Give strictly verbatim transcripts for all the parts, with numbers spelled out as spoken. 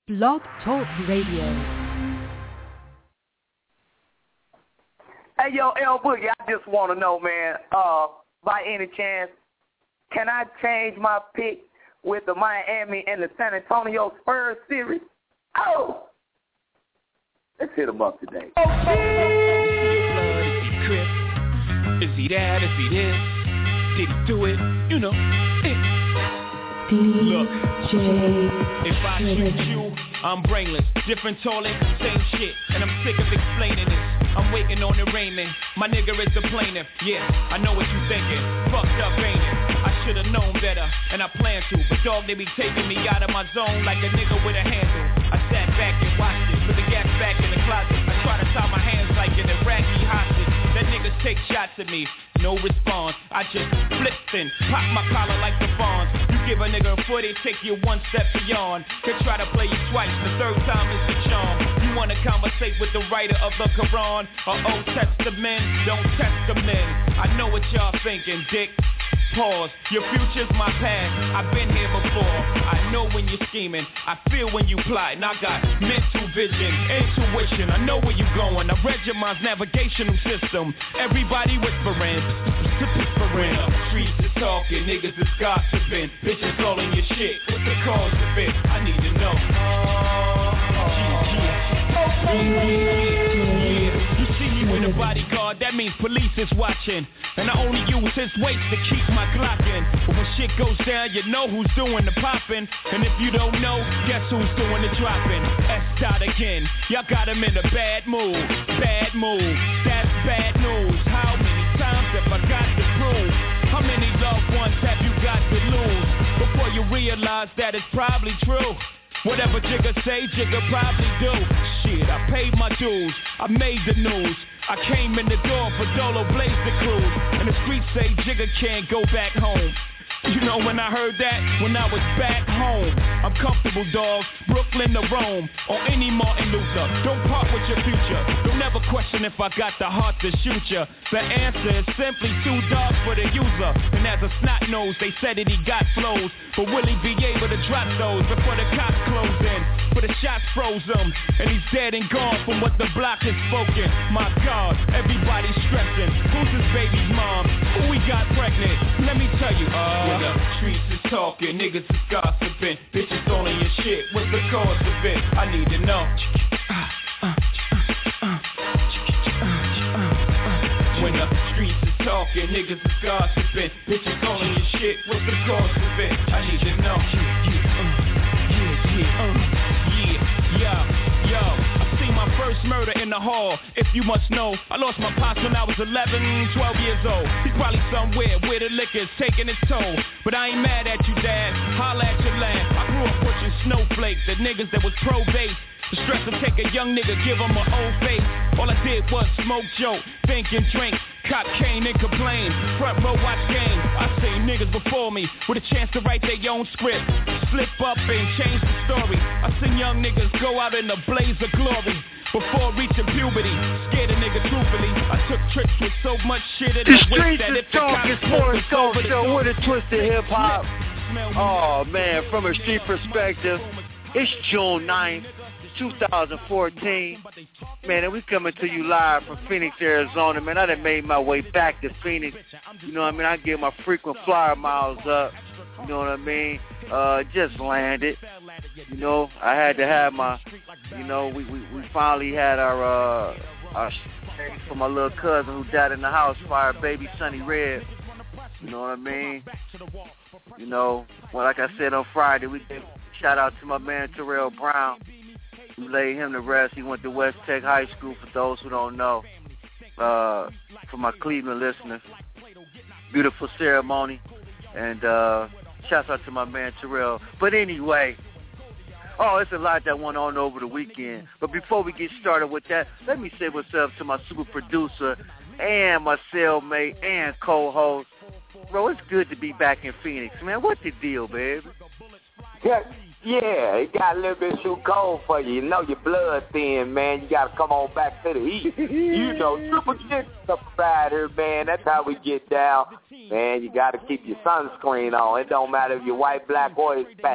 Blog Talk Radio. Hey, yo, L Boogie, I just want to know, man, uh, by any chance, can I change my pick with the Miami and the San Antonio Spurs series? Oh! Let's hit them up today. Oh, is he Chris? Is he that? Is he this? Did he do it? You know, it. Look, if I shoot you, I'm brainless. Different toilet, same shit. And I'm sick of explaining this. I'm waiting on the raiment. My nigga is the plaintiff. Yeah, I know what you thinking. Fucked up, ain't it? I should've known better, and I plan to. But dog, they be taking me out of my zone like a nigga with a handle. I sat back and watched it. Put the gas back in the closet. I try to tie my hands like an Iraqi hostage. That niggas take shots at me. No response. I just flipped and pop my collar like the fawns. You give a nigga a foot, they take you one step beyond. Could try to play you twice, the third time is the charm. You wanna conversate with the writer of the Quran or Old Testament? Don't test the men. I know what y'all thinking, dick. Pause, your future's my past. I've been here before. I know when you're scheming. I feel when you plotting. I got mental vision, intuition. I know where you're going. I read your mind's navigational system. Everybody whispering, whispering. Streets is talking, niggas is gossiping. Bitches all in your shit. What's the cause of it? I need to know. Yeah, yeah. Yeah. You see me with a bodyguard, that means police is watching. And I only use his weight to keep my Glock in. But when shit goes down, you know who's doing the popping. And if you don't know, guess who's doing the dropping? S dot again. Y'all got him in a bad mood. Bad mood. That's bad news. How many times have I got to prove? How many loved ones have you got to lose before you realize that it's probably true? Whatever Jigga say, Jigga probably do. Shit, I paid my dues, I made the news. I came in the door for Dolo Blaze the Cruise. And the streets say Jigga can't go back home. You know when I heard that? When I was back home. I'm comfortable, dog. Brooklyn to Rome. Or any Martin Luther. Don't part with your future. Don't ever question if I got the heart to shoot ya. The answer is simply too dark for the user. And as a snot nose, they said that he got flows. But will he be able to drop those before the cops close in? But the shots froze him. And he's dead and gone from what the block has spoken. My God, everybody's stressing. Who's his baby's mom? Who we got pregnant? Let me tell you, uh the streets is talking, niggas is gossiping. Bitches all in your shit, what's the cause of it? I need to know. When the streets is talking, niggas is gossiping. Bitches all in your shit, what's the cause of it? I need to know. Yeah, yeah, uh, yeah, yeah, yo. My first murder in the hall, if you must know. I lost my pops when I was eleven, twelve years old. He's probably somewhere where the liquor's taking its toll. But I ain't mad at you, Dad. Holla at your land. I grew up pushing snowflakes, the niggas that was pro-base. The stress to take a young nigga, give him an old face. All I did was smoke, joke, think and drink. Cop cane and complain. Front row watch game. I seen niggas before me with a chance to write their own script. Slip up and change the story. I seen young niggas go out in a blaze of glory before reaching puberty. Scared a nigga truthfully. I took trips with so much shit at the streets that if the cops sports culture with a twist of hip hop. Oh man, from a street perspective, it's June ninth. two thousand fourteen, man, and we coming to you live from Phoenix, Arizona, man. I done made my way back to Phoenix, you know what I mean? I get my frequent flyer miles up, you know what I mean? Uh, just landed, you know, I had to have my, you know, we, we, we finally had our, uh, our for my little cousin who died in the house fire, baby Sonny Red, you know what I mean? You know, well, like I said on Friday, we did shout out to my man Terrell Brown. We laid him to rest. He went to West Tech High School, for those who don't know. Uh, for my Cleveland listeners. Beautiful ceremony. And uh, shouts out to my man Terrell. But anyway, oh, it's a lot that went on over the weekend. But before we get started with that, let me say what's up to my super producer and my cellmate and co-host. Bro, it's good to be back in Phoenix, man. What the deal, baby? Yeah. Yeah, it got a little bit too cold for you. You know your blood thin, man. You got to come on back to the heat. You know, super chicks up right here, man. That's how we get down. Man, you got to keep your sunscreen on. It don't matter if you're white, black, or Hispanic.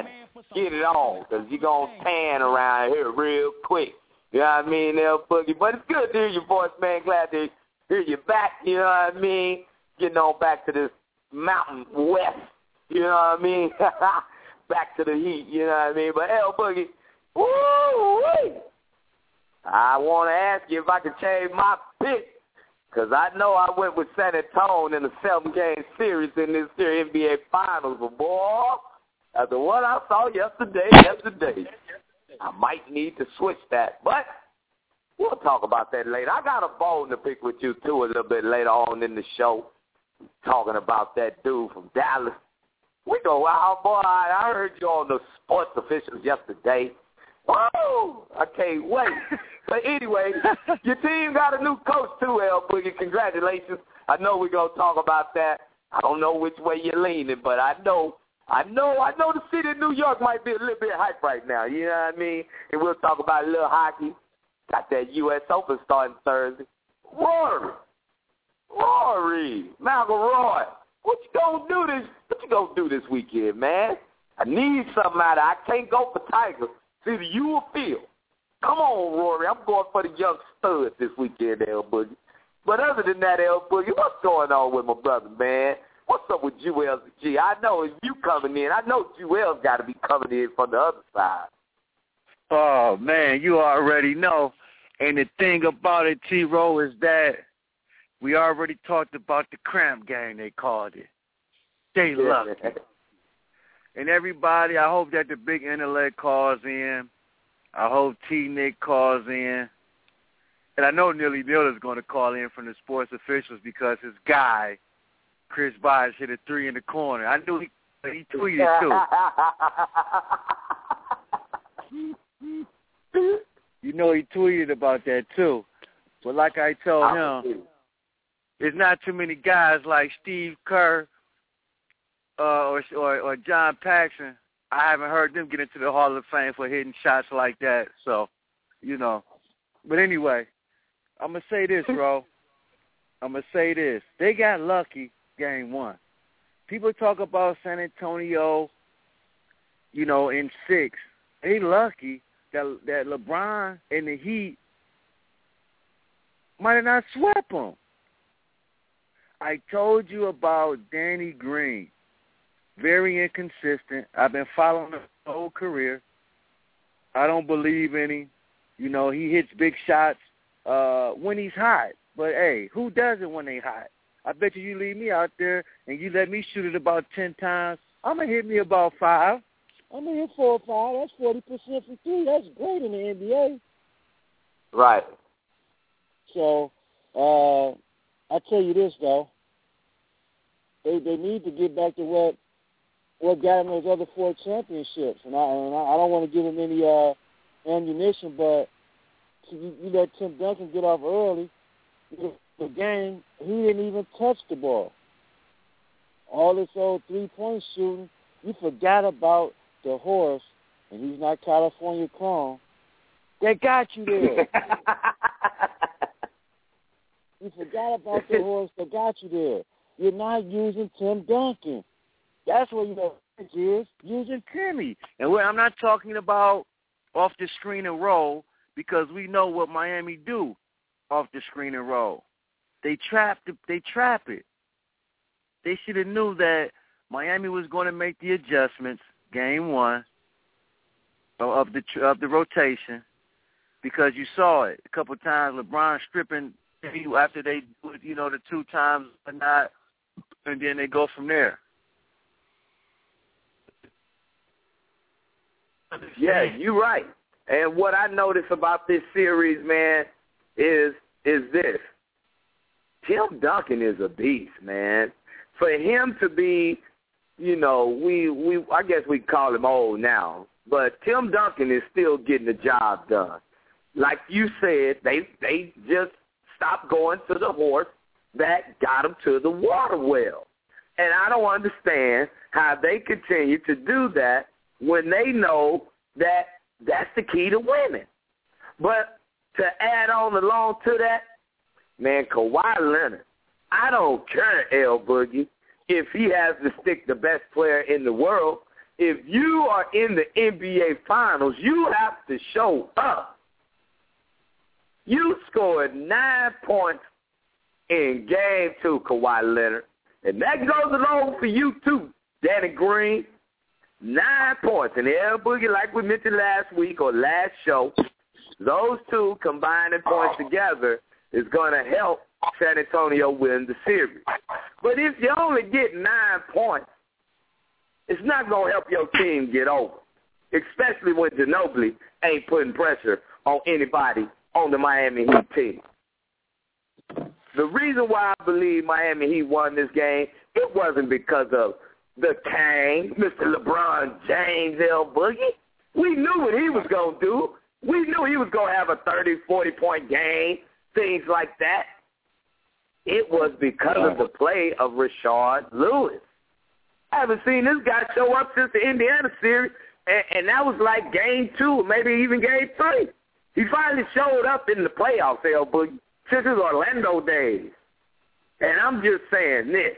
get it on, because you're going to tan around here real quick. You know what I mean, L Boogie? But it's good to hear your voice, man. Glad to hear you back, you know what I mean? Getting on back to this mountain west, you know what I mean? Back to the heat, you know what I mean? But L Boogie, woo-wee! I want to ask you if I could change my pick, because I know I went with San Antonio in the seven-game series in this year N B A Finals, but boy, after what I saw yesterday, yesterday, I might need to switch that. But we'll talk about that later. I got a bone to pick with you, too, a little bit later on in the show, talking about that dude from Dallas. We go, wow, boy, I heard you on the sports officials yesterday. Woo! I can't wait. But anyway, your team got a new coach, too, L Boogie. Congratulations. I know we're going to talk about that. I don't know which way you're leaning, but I know, I know, I know the city of New York might be a little bit hype right now. You know what I mean? And we'll talk about a little hockey. Got that U S Open starting Thursday. Rory. Rory. McIlroy. What you gonna do this? What you gonna do this weekend, man? I need something out of it. I can't go for Tiger. It's either you or Phil. Come on, Rory. I'm going for the young stud this weekend, L Boogie. But other than that, L Boogie, what's going on with my brother, man? What's up with Jewel G? I know if you coming in, I know Jewel's got to be coming in from the other side. Oh, man, you already know. And the thing about it, T-Row, is that we already talked about the cramp game, they called it. They lucky. And everybody, I hope that the big intellect calls in. I hope T-Nick calls in. And I know Neely Miller's going to call in from the sports officials because his guy, Chris Bosh, hit a three in the corner. I knew he, he tweeted, too. You know he tweeted about that, too. But like I told him, there's not too many guys like Steve Kerr uh, or, or or John Paxson. I haven't heard them get into the Hall of Fame for hitting shots like that. So, you know. But anyway, I'm going to say this, bro. I'm going to say this. They got lucky game one. People talk about San Antonio, you know, in six. They lucky that, that LeBron and the Heat might have not swept them. I told you about Danny Green. Very inconsistent. I've been following him the whole career. I don't believe in him. You know, he hits big shots uh, when he's hot. But, hey, who does it when they hot? I bet you you leave me out there and you let me shoot it about ten times. I'm going to hit me about five. I'm going to hit four or five. That's forty percent for three. That's great in the N B A. Right. So, uh, I tell you this, though. They they need to get back to what what got them those other four championships. And I, and I don't want to give them any uh, ammunition, but you, you let Tim Duncan get off early. The game, he didn't even touch the ball. All this old three-point shooting, you forgot about the horse, and he's not California Chrome. They got you there. You forgot about the horse that got you there. You're not using Tim Duncan. That's what your advantage is, using Timmy. And I'm not talking about off the screen and roll because we know what Miami do off the screen and roll. They trap the, they trap it. They should have knew that Miami was going to make the adjustments game one of the of the rotation because you saw it a couple of times. LeBron stripping after they do it, you know, the two times or not, and then they go from there. Yeah, you're right. And what I notice about this series, man, is is this. Tim Duncan is a beast, man. For him to be, you know, we, we I guess we call him old now, but Tim Duncan is still getting the job done. Like you said, they they just stopped going to the horse that got them to the water well. And I don't understand how they continue to do that when they know that that's the key to winning. But to add on along to that, man, Kawhi Leonard, I don't care, L Boogie, if he has to stick the best player in the world if you are in the N B A Finals, you have to show up. You scored nine points in game two, Kawhi Leonard. And that goes along for you, too, Danny Green. Nine points. And L Boogie, like we mentioned last week or last show, those two combining points together is going to help San Antonio win the series. But if you only get nine points, it's not going to help your team get over, especially when Ginobili ain't putting pressure on anybody on the Miami Heat team. The reason why I believe Miami Heat won this game, it wasn't because of the King, Mister LeBron James, L Boogie. We knew what he was going to do. We knew he was going to have a thirty, forty-point game, things like that. It was because of the play of Rashard Lewis. I haven't seen this guy show up since the Indiana series, and, and that was like game two, maybe even game three. He finally showed up in the playoffs, L Boogie, since his Orlando days. And I'm just saying this.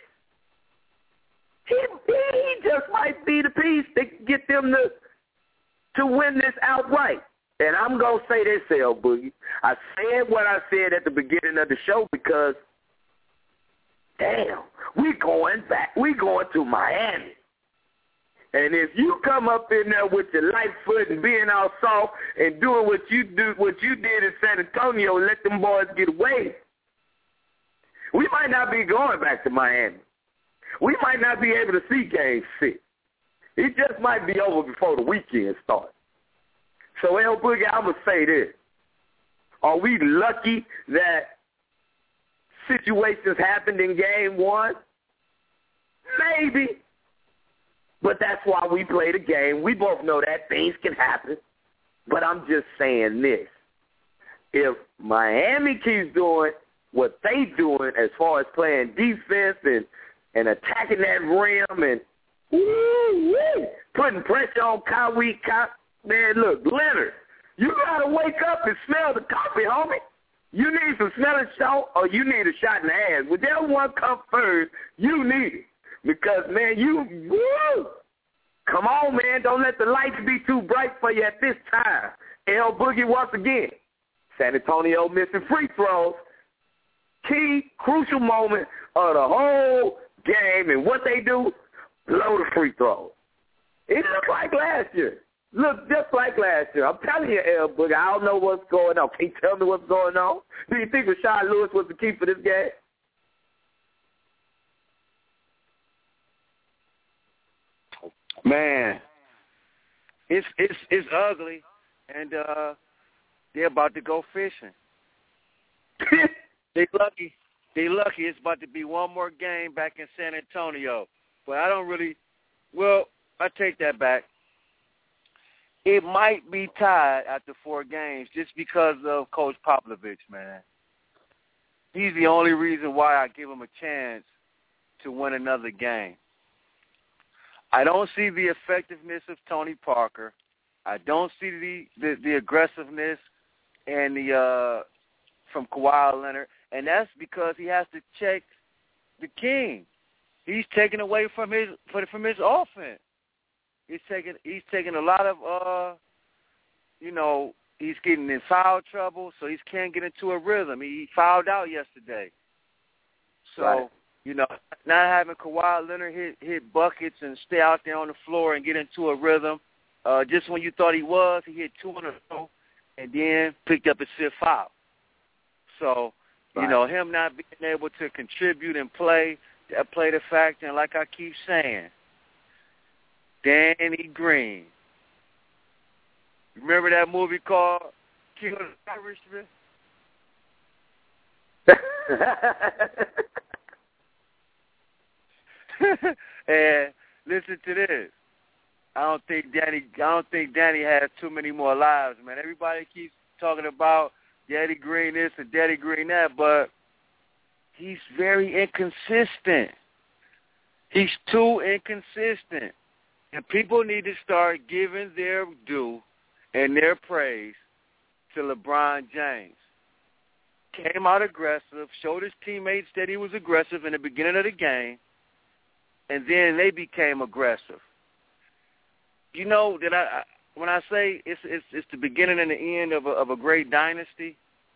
He, he just might be the piece that get them to, to win this outright. And I'm going to say this, L Boogie. I said what I said at the beginning of the show because, damn, we going back. We going to Miami. And if you come up in there with your light foot and being all soft and doing what you do, what you did in San Antonio, and let them boys get away, we might not be going back to Miami. We might not be able to see game six. It just might be over before the weekend starts. So, L Boogie, I'm going to say this. Are we lucky that situations happened in game one? Maybe. But that's why we play the game. We both know that things can happen. But I'm just saying this. If Miami keeps doing what they doing as far as playing defense and, and attacking that rim and woo, woo, putting pressure on Kawhi, man, look, Leonard, you got to wake up and smell the coffee, homie. You need some smelling salt or you need a shot in the ass. Whichever one comes first, you need it. Because, man, you, woo, come on, man, don't let the lights be too bright for you at this time. L Boogie once again. San Antonio missing free throws. Key, crucial moment of the whole game, and what they do, blow the free throws. It looked like last year. Look just like last year. I'm telling you, L Boogie, I don't know what's going on. Can you tell me what's going on? Do you think Rashard Lewis was the key for this game? Man, it's it's it's ugly, and uh, they're about to go fishing. they lucky, they lucky. It's about to be one more game back in San Antonio, but I don't really. Well, I take that back. It might be tied after four games just because of Coach Popovich, man. He's the only reason why I give him a chance to win another game. I don't see the effectiveness of Tony Parker. I don't see the, the, the aggressiveness and the uh, from Kawhi Leonard, and that's because he has to check the king. He's taking away from his from his offense. He's taking he's taking a lot of uh, you know, he's getting in foul trouble, so he can't get into a rhythm. He fouled out yesterday, so. Right. You know, not having Kawhi Leonard hit, hit buckets and stay out there on the floor and get into a rhythm. Uh, just when you thought he was, he hit two in a row and then picked up a fifth foul. So, right. you know, him not being able to contribute and play, that played a factor. And like I keep saying, Danny Green. Remember that movie called King of the Irishman? And listen to this. I don't think Danny. I don't think Danny has too many more lives, man. Everybody keeps talking about Daddy Green this and Daddy Green that, but he's very inconsistent. He's too inconsistent, and people need to start giving their due and their praise to LeBron James. Came out aggressive, showed his teammates that he was aggressive in the beginning of the game. And then they became aggressive. you know that I, I when I say it's it's it's the beginning and the end of a, of a great dynasty,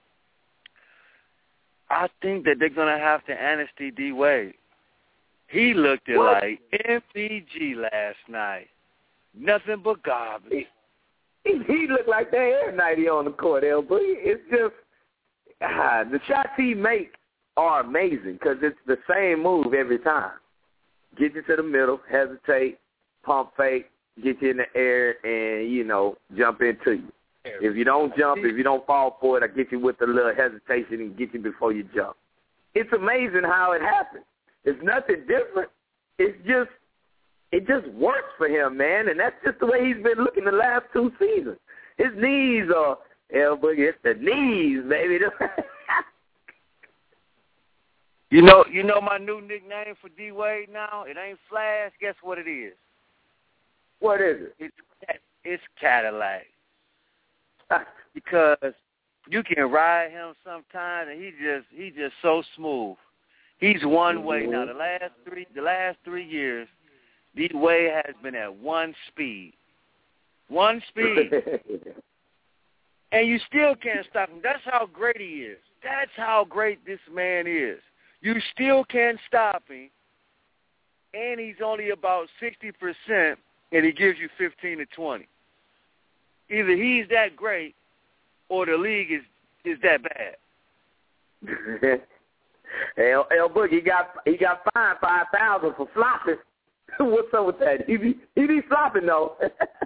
I think that they're gonna have to amnesty D Wade. He looked at What? like M V G last night, nothing but garbage. He, he looked like that every night he on the court, L. But it's just ah, the shots he make are amazing because it's the same move every time. Get you to the middle, hesitate, pump fake, get you in the air, and, you know, jump into you. If you don't jump, if you don't fall for it, I get you with a little hesitation and get you before you jump. It's amazing how it happens. It's nothing different. It's just, it just works for him, man, and that's just the way he's been looking the last two seasons. His knees are, L Boogie, it's the knees, baby. You know, you know my new nickname for D Wade now. It ain't Flash. Guess what it is? What is it? It's it's Cadillac. Because you can ride him sometimes, and he just he just so smooth. He's one mm-hmm. way now. The last three the last three years, D Wade has been at one speed, one speed, and you still can't stop him. That's how great he is. That's how great this man is. You still can't stop him, and he's only about sixty percent, and he gives you fifteen to twenty. Either he's that great, or the league is, is that bad. L, L Boogie, he got he got fined five thousand for flopping. What's up with that? He be he be flopping though.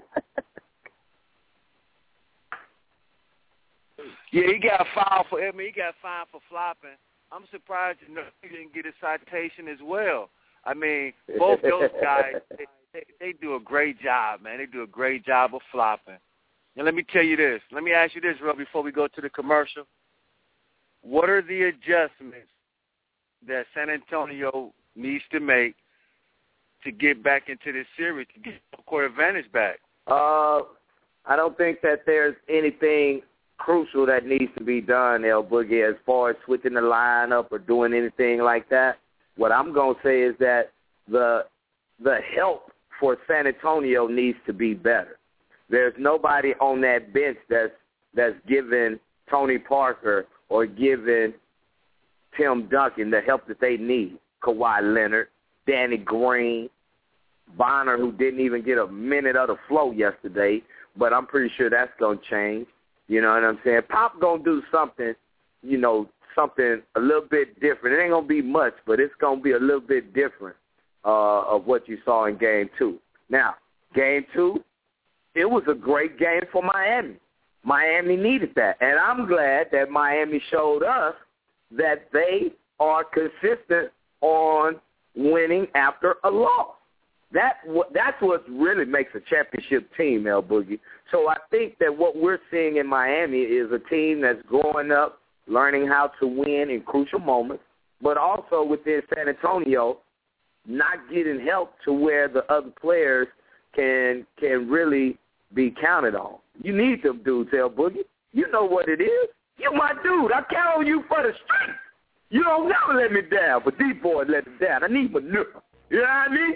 Yeah, he got fined for. I mean, he got fined for flopping. I'm surprised you know, he didn't get a citation as well. I mean, both those guys, they, they, they do a great job, man. They do a great job of flopping. And let me tell you this. Let me ask you this, Real, before we go to the commercial. What are the adjustments that San Antonio needs to make to get back into this series, to get the court advantage back? Uh, I don't think that there's anything crucial that needs to be done, L Boogie, as far as switching the lineup or doing anything like that. What I'm going to say is that the the help for San Antonio needs to be better. There's nobody on that bench that's that's giving Tony Parker or giving Tim Duncan the help that they need. Kawhi Leonard, Danny Green, Bonner, who didn't even get a minute of the flow yesterday, but I'm pretty sure that's going to change. You know what I'm saying? Pop going to do something, you know, something a little bit different. It ain't going to be much, but it's going to be a little bit different uh, of what you saw in game two. Now, game two, it was a great game for Miami. Miami needed that, and I'm glad that Miami showed us that they are consistent on winning after a loss. That that's what really makes a championship team, L Boogie. So I think that what we're seeing in Miami is a team that's growing up, learning how to win in crucial moments, but also within San Antonio, not getting help to where the other players can can really be counted on. You need them dudes, L Boogie. You know what it is. You my dude. I count on you for the street. You don't never let me down, but these boys let me down. I need manure. You know what I mean?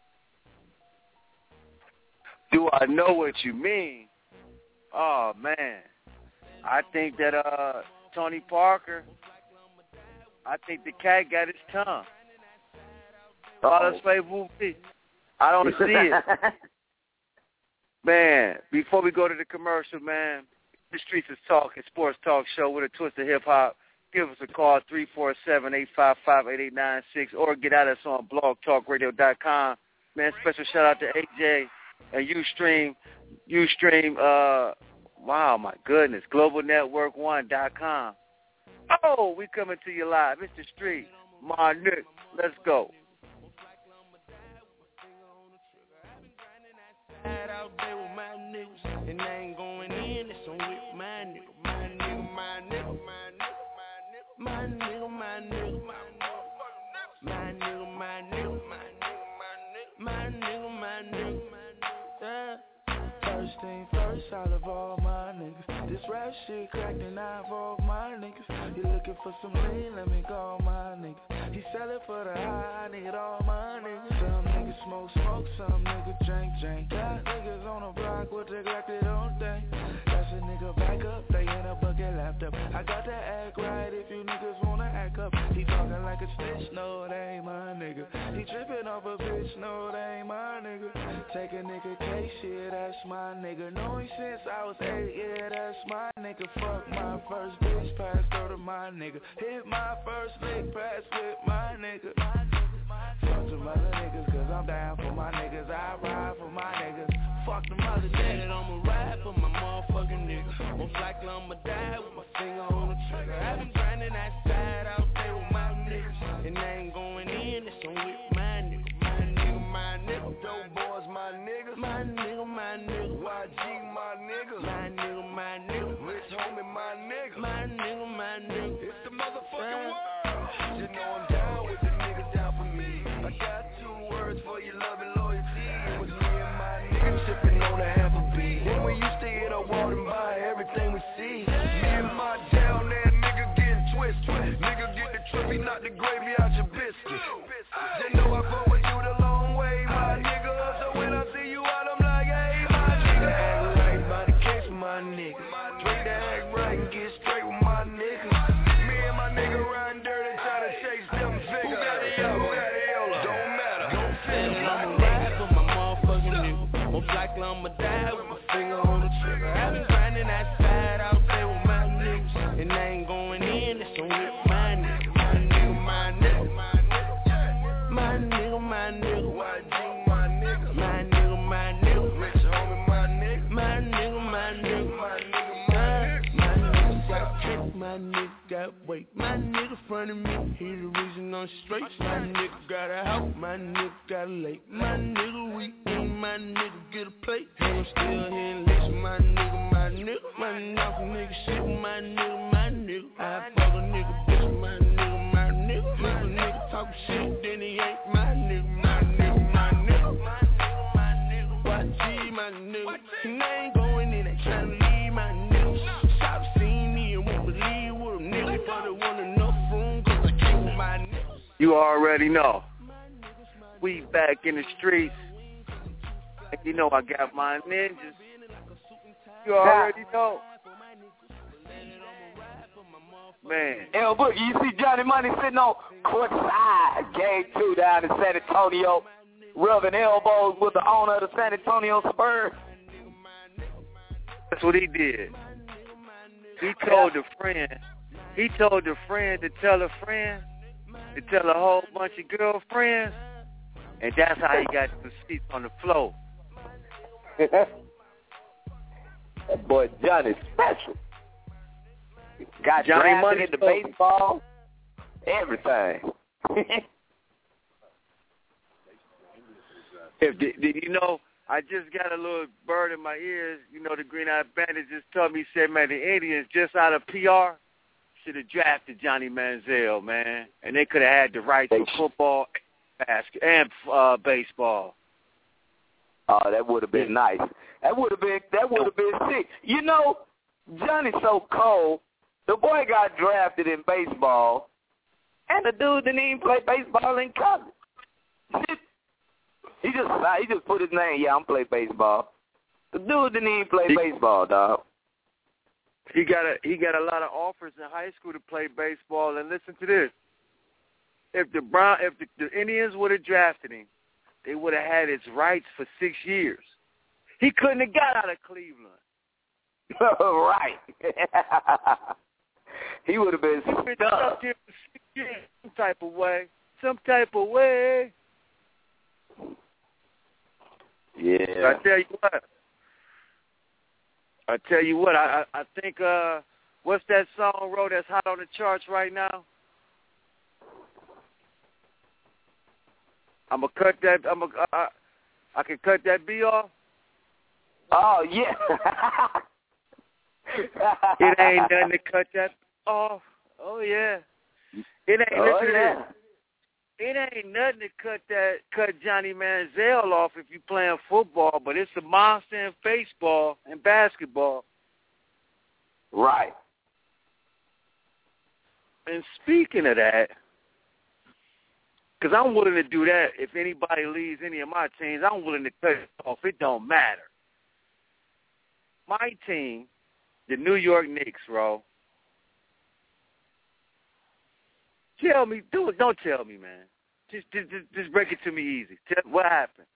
Do I know what you mean? Oh, man. I think that uh, Tony Parker, I think the cat got his tongue. Oh. I don't see it. Man, before we go to the commercial, man, the Streets is Talking, Sports Talk Show with a twist of hip-hop. Give us a call, three four seven, eight five five, eight eight nine six, or get at us on blog talk radio dot com. Man, special shout-out to A J and Ustream, Ustream, uh, wow, my goodness, global network one dot com. Oh, we coming to you live. It's the Street. My Nick, let's go. And I ain't going in, it's on with my nigga, my nigga, my nigga, my nigga, my nigga, my nigga, my nigga, my nigga, my nigga, yeah. First thing first, I love all my niggas. This rap shit cracked and I involve my niggas. You looking for some lean, let me call my niggas. He sell it for the high, I need all my niggas. Some niggas smoke, smoke some, nigga drink, drink. Got niggas on the block with the Glock they don't think. That's a nigga back up, they in a bucket laptop. I got to act right if you niggas wanna act up. He talking like a snitch, no, that ain't my nigga. He tripping off a bitch, no, that ain't my nigga. Take a nigga case, shit, that's my nigga. Know him since I was eight, yeah, that's my nigga. Fuck my first bitch, pass go to my nigga. Hit my first lick, pass with my nigga. Fuck some other niggas, cause I'm down for my niggas. I ride for my niggas. Fuck them other niggas, I'ma ride for my motherfucking niggas. Most likely I'ma die with my finger on the trigger. I've been grinding that side out there with my niggas. And I ain't going in, it's on with my nigga. My nigga, my nigga. Dope boys, my nigga. My nigga, my nigga. Y G, my nigga. My nigga, my nigga. Rich homie, my nigga. My nigga, my nigga. It's the motherfucking world. You know I'm down with the niggas down for me. I got two words for your love and loyalty. It was me and my niggas sipping on a half a beat. When we used to hit a wall and buy everything we see. Me and my down there nigga getting twisted. Nigga get the trippy, not the gravy out your biscuit. You know I fuck with you the long way, my nigga. So when I see you out, I'm like, hey, my nigga. Act right by the case, my nigga. Drink the act right and get straight with my nigga. Me and my nigga riding dirty, try to chase them figures. Who got the yo? Who got the yo? Don't matter. Don't fit. I'ma ride for my motherfucking nigga. Most likely I'ma die with my finger on the trigger. I been grinding that side out there with my niggas. And I ain't going in, it's on with my nigga. My nigga, my nigga. My nigga, my nigga. Y G, my nigga. My nigga, my nigga. Rich homie, my nigga. My nigga, my nigga. My nigga, my nigga. My nigga got kick, my nigga got weight. My nigga front of me, he the reason I'm straight. My nigga got a house, my nigga got a lake. My nigga weak, my nigga get a plate. And I'm still here and listen, my nigga, my nigga. My knock nigga shit, my nigga, my nigga. I fuck a nigga, bitch, my nigga, my nigga. If a nigga talk shit, then he ain't my nigga, my nigga, my nigga. My nigga, Y G, my nigga. And I ain't going in, they tryna leave my nigga. Stop seeing me and won't believe what a nigga. But I want enough room, cause I came with my nigga. You already know. We back in the streets. You know I got my ninjas. You already know. Man. L Boogie, you see Johnny Money sitting on courtside. Game two down in San Antonio. Rubbing elbows with the owner of the San Antonio Spurs. That's what he did. He told a friend. He told a friend to tell a friend to tell a whole bunch of girlfriends. And that's how he got the seats on the floor. That boy Johnny special. Got Johnny drafted Money into spoke. baseball, everything. If did, did you know, I just got a little bird in my ears. You know, the Green Eyed Bandit just told me, said, man, the Indians just out of P R should have drafted Johnny Manziel, man, and they could have had the rights for football, basket, and uh, baseball. Oh, that would have been nice. That would have been that would have been sick. You know, Johnny's so cold. The boy got drafted in baseball, and the dude didn't even play baseball in college. he just he just put his name. Yeah, I'm play baseball. The dude didn't even play he, baseball, dog. He got a he got a lot of offers in high school to play baseball. And listen to this: if the Brown, if the, the Indians would have drafted him, they would have had his rights for six years. He couldn't have got out of Cleveland. Right. He would have been stuck. Some type of way. Some type of way. Yeah. I tell you what. I tell you what. I I, I think uh, what's that song, Ro, that's hot on the charts right now? I'm gonna cut that. I'm gonna. Uh, I can cut that B off. Oh yeah. It ain't nothing to cut that off. Oh yeah. It ain't. Oh, listen yeah. to this. It ain't nothing to cut that cut Johnny Manziel off if you playing football, but it's a monster in baseball and basketball. Right. And speaking of that, Because I'm willing to do that. If anybody leaves any of my teams, I'm willing to cut it off. It don't matter. My team, the New York Knicks, bro. Tell me, do it. Don't tell me, man. Just, just, just break it to me easy. Tell, what happened?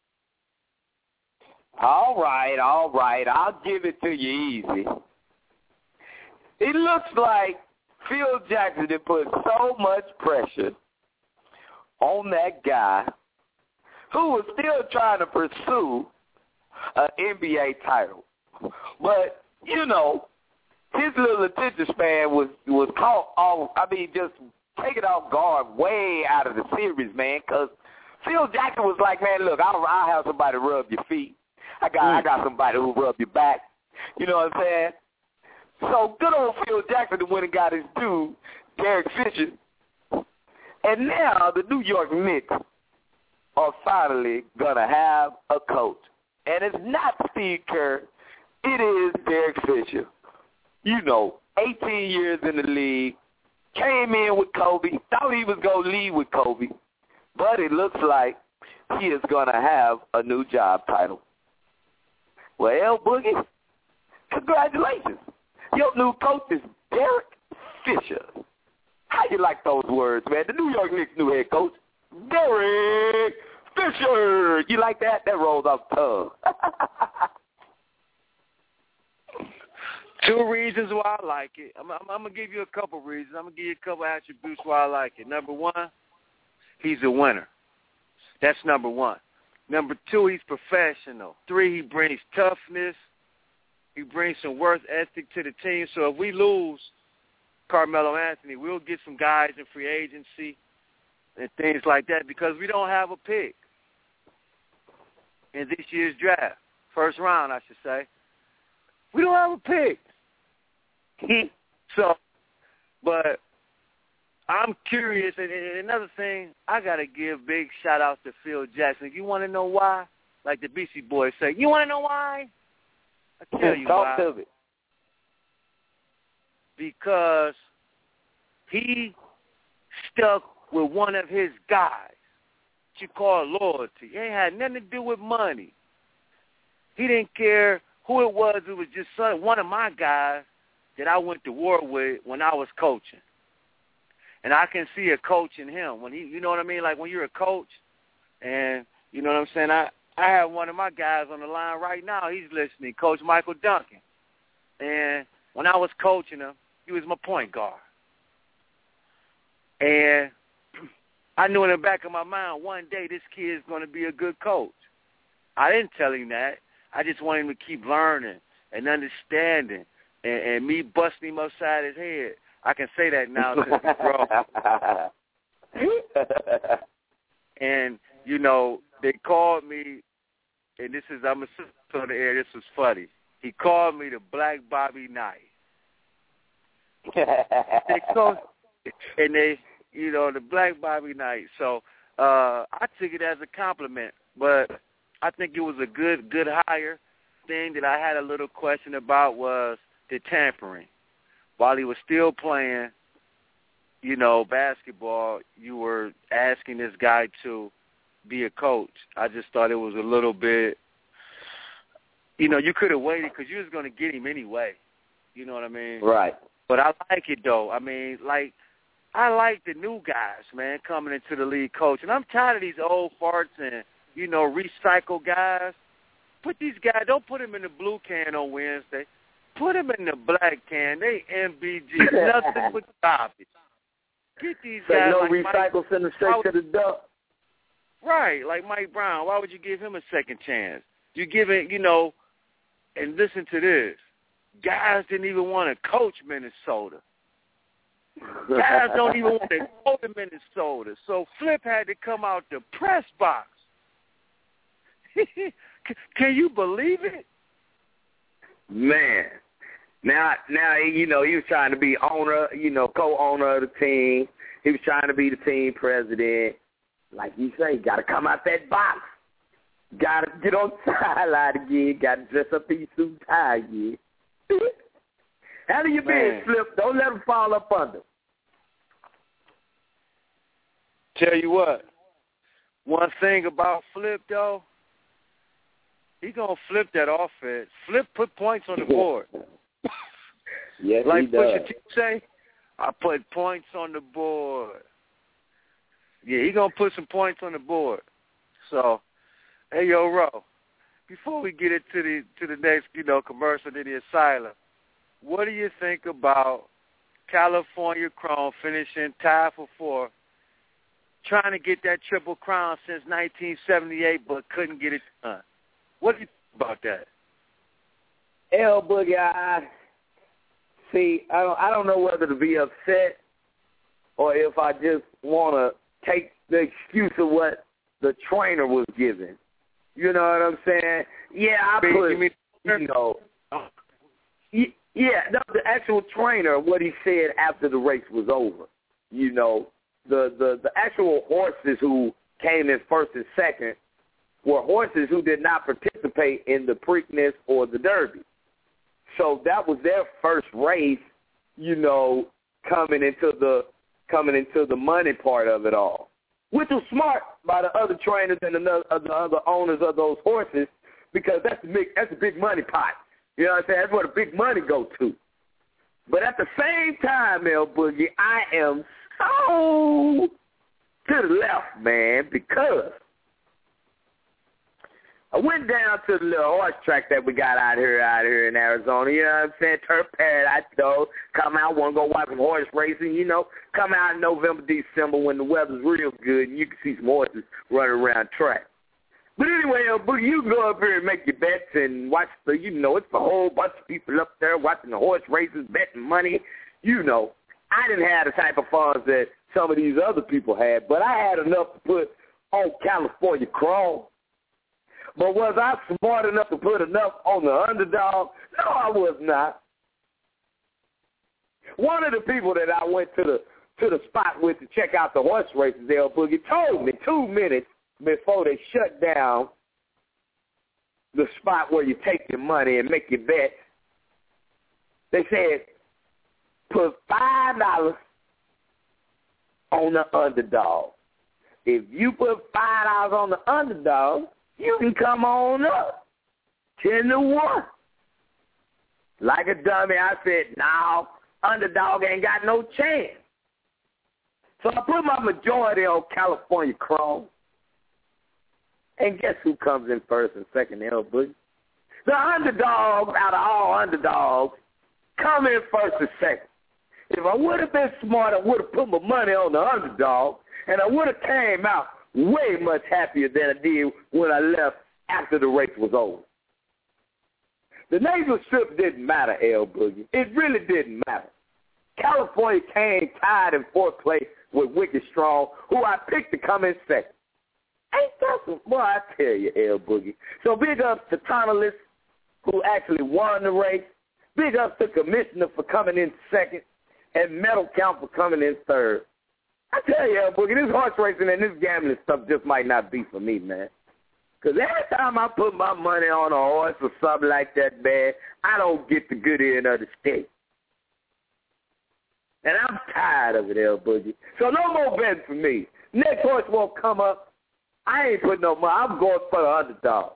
All right, all right. I'll give it to you easy. It looks like Phil Jackson did put so much pressure on that guy who was still trying to pursue an N B A title. But, you know, his little attention span was, was caught off, I mean, just taken off guard way out of the series, man, because Phil Jackson was like, man, look, I'll, I'll have somebody rub your feet. I got mm. I got somebody who rub your back. You know what I'm saying? So good old Phil Jackson went and got his dude, Derek Fisher. And now the New York Knicks are finally going to have a coach. And it's not Steve Kerr. It is Derek Fisher. You know, eighteen years in the league, came in with Kobe, thought he was going to lead with Kobe, but it looks like he is going to have a new job title. Well, L Boogie, congratulations. Your new coach is Derek Fisher. How you like those words, man? The New York Knicks' new head coach, Derek Fisher. You like that? That rolls off the tongue. Two reasons why I like it. I'm, I'm, I'm going to give you a couple reasons. I'm going to give you a couple attributes why I like it. Number one, he's a winner. That's number one. Number two, he's professional. Three, he brings toughness. He brings some work ethic to the team. So if we lose Carmelo Anthony, we'll get some guys in free agency and things like that because we don't have a pick in this year's draft. First round, I should say. We don't have a pick. So, but I'm curious, and, and another thing, I got to give big shout-out to Phil Jackson. You want to know why? Like the Beastie Boys say, you want to know why? I'll tell you Talk why. to me. Because he stuck with one of his guys, what you call loyalty. It ain't had nothing to do with money. He didn't care who it was. It was just one of my guys that I went to war with when I was coaching. And I can see a coach in him. When he, you know what I mean? Like when you're a coach and, you know what I'm saying? I, I have one of my guys on the line right now. He's listening, Coach Michael Duncan. And when I was coaching him, he was my point guard. And I knew in the back of my mind, one day this kid is going to be a good coach. I didn't tell him that. I just wanted him to keep learning and understanding and, and me busting him upside his head. I can say that now since we grown. And, you know, they called me, and this is, I'm going to sit on the air, this was funny. He called me the Black Bobby Knight. They called, and they, you know, the Black Bobby Knight. So uh, I took it as a compliment, but I think it was a good, good hire. Thing that I had a little question about was the tampering. While he was still playing, you know, basketball, you were asking this guy to be a coach. I just thought it was a little bit, you know, you could have waited because you was going to get him anyway. You know what I mean? Right. But I like it, though. I mean, like, I like the new guys, man, coming into the league coach. And I'm tired of these old farts and, you know, recycle guys. Put these guys, don't put them in the blue can on Wednesday. Put them in the black can. They M B G, nothing but garbage. Get these so guys no like recycle, Mike, send them straight to the dump. Right, like Mike Brown. Why would you give him a second chance? You give it, you know, and listen to this. Guys didn't even want to coach Minnesota. Guys don't even want to go to Minnesota. So Flip had to come out the press box. Can you believe it? Man. Now, now you know, he was trying to be owner, you know, co-owner of the team. He was trying to be the team president. Like you say, got to come out that box. Got to get on the sideline again. Got to dress up in your suit and tie again. How do you been, Flip? Don't let him fall up under. Tell you what, one thing about Flip, though, he going to flip that offense. Flip put points on the board. Yes, like he does. Pusha T say, I put points on the board. Yeah, he going to put some points on the board. So, hey, yo, Ro, before we get into the to the next, you know, commercial to the asylum, what do you think about California Chrome finishing tied for four, trying to get that triple crown since nineteen seventy-eight, but couldn't get it done? What do you think about that? L Boogie, I see. I don't. I don't know whether to be upset or if I just want to take the excuse of what the trainer was giving. You know what I'm saying? Yeah, I put. You, mean, you know. Yeah, no, the actual trainer, what he said after the race was over. You know, the the the actual horses who came in first and second were horses who did not participate in the Preakness or the Derby. So that was their first race, you know, coming into the coming into the money part of it all, which was smart by the other trainers and the other, the other owners of those horses, because that's a big that's a big money pot. You know what I'm saying? That's where the big money go to. But at the same time, L Boogie, I am so to the left, man, because I went down to the little horse track that we got out here, out here in Arizona. You know what I'm saying? Turf Paradise, though. Come out, want to go watch some horse racing. You know, come out in November, December when the weather's real good and you can see some horses running around track. But anyway, uh, Boogie, you can go up here and make your bets and watch the, you know, it's a whole bunch of people up there watching the horse races, betting money. You know, I didn't have the type of funds that some of these other people had, but I had enough to put on California Chrome. But was I smart enough to put enough on the underdog? No, I was not. One of the people that I went to the to the spot with to check out the horse races, L Boogie, told me two minutes before they shut down the spot where you take your money and make your bets, they said, put five dollars on the underdog. If you put five dollars on the underdog, you can come on up ten to one. Like a dummy, I said, no, underdog ain't got no chance. So I put my majority on California Chrome. And guess who comes in first and second, L Boogie? The underdogs, out of all underdogs, come in first and second. If I would have been smart, I would have put my money on the underdog, and I would have came out way much happier than I did when I left after the race was over. The nasal strip didn't matter, L Boogie. It really didn't matter. California came tied in fourth place with Wicked Strong, who I picked to come in second. Ain't that some, boy, I tell you, L Boogie. So big ups to Tonalist, who actually won the race. Big ups to Commissioner for coming in second, and Metal Count for coming in third. I tell you, L Boogie, this horse racing and this gambling stuff just might not be for me, man. Because every time I put my money on a horse or something like that, man, I don't get the good end of the stick. And I'm tired of it, L Boogie. So no more betting for me. Next horse won't come up. I ain't putting no money. I'm going for the underdog.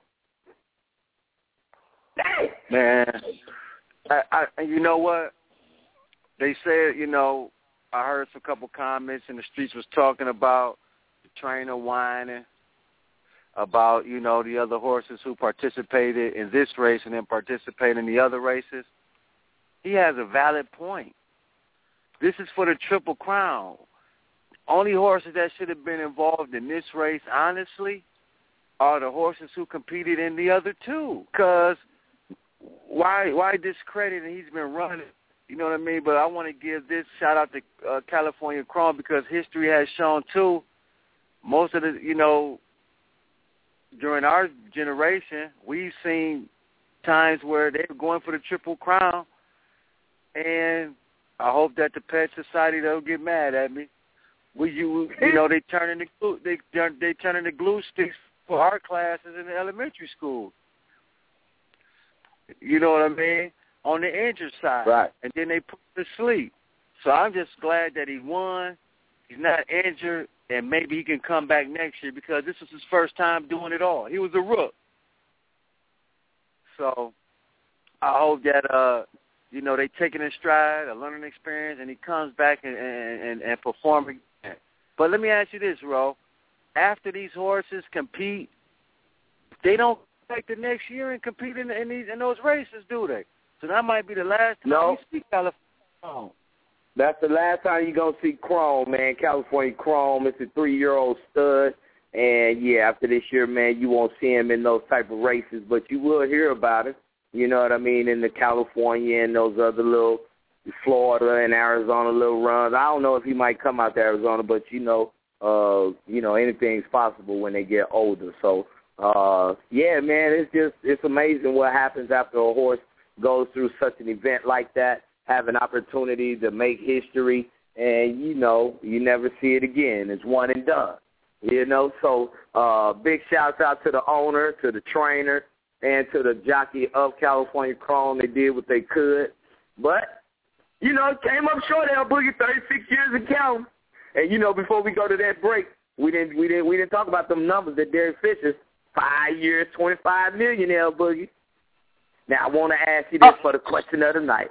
Dang. Man, I, I, you know what? They said, you know, I heard some couple comments in the streets was talking about the trainer whining about, you know, the other horses who participated in this race and then participated in the other races. He has a valid point. This is for the Triple Crown. Only horses that should have been involved in this race, honestly, are the horses who competed in the other two. Because why why discredit and he's been running, you know what I mean? But I want to give this shout-out to uh, California Chrome because history has shown, too, most of the, you know, during our generation, we've seen times where they were going for the Triple Crown, and I hope that the Pet Society don't get mad at me. We, you, you know, they turn into glue, they they turn into glue sticks for art classes in the elementary school. You know what I mean? On the injured side, right? And then they put him to sleep. So I'm just glad that he won, he's not injured, and maybe he can come back next year because this was his first time doing it all. He was a rook. So I hope that, uh, you know, they take it in stride, a learning experience, and he comes back and, and, and perform again. But let me ask you this, Ro. After these horses compete, they don't come back the next year and compete in, in, these, in those races, do they? So that might be the last time no. we see California. That's the last time you're going to see Chrome, man. California Chrome. It's a three-year-old stud. And, yeah, after this year, man, you won't see him in those type of races, but you will hear about it. You know what I mean, in the California and those other little Florida and Arizona little runs. I don't know if he might come out to Arizona, but, you know, uh, you know, anything's possible when they get older. So, uh, yeah, man, it's just it's amazing what happens after a horse goes through such an event like that, have an opportunity to make history, and, you know, you never see it again. It's one and done, you know. So uh, big shouts out to the owner, to the trainer, and to the jockey of California Chrome. They did what they could. But, you know, it came up short, El Boogie, thirty-six years and counting. And, you know, before we go to that break, we didn't we didn't, we didn't talk about them numbers that Derek Fisher, five years, twenty-five million dollars, El Boogie. Now, I want to ask you this for the question of the night.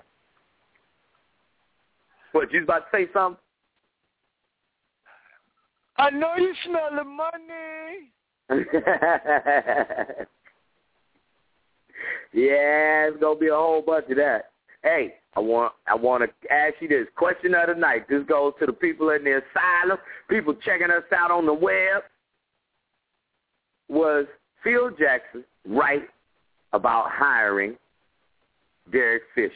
What, you was about to say something? I know you smell the money. Yeah, it's gonna be a whole bunch of that. Hey, I want I want to ask you this question of the night. This goes to the people in the asylum, people checking us out on the web. Was Phil Jackson right about hiring Derek Fisher?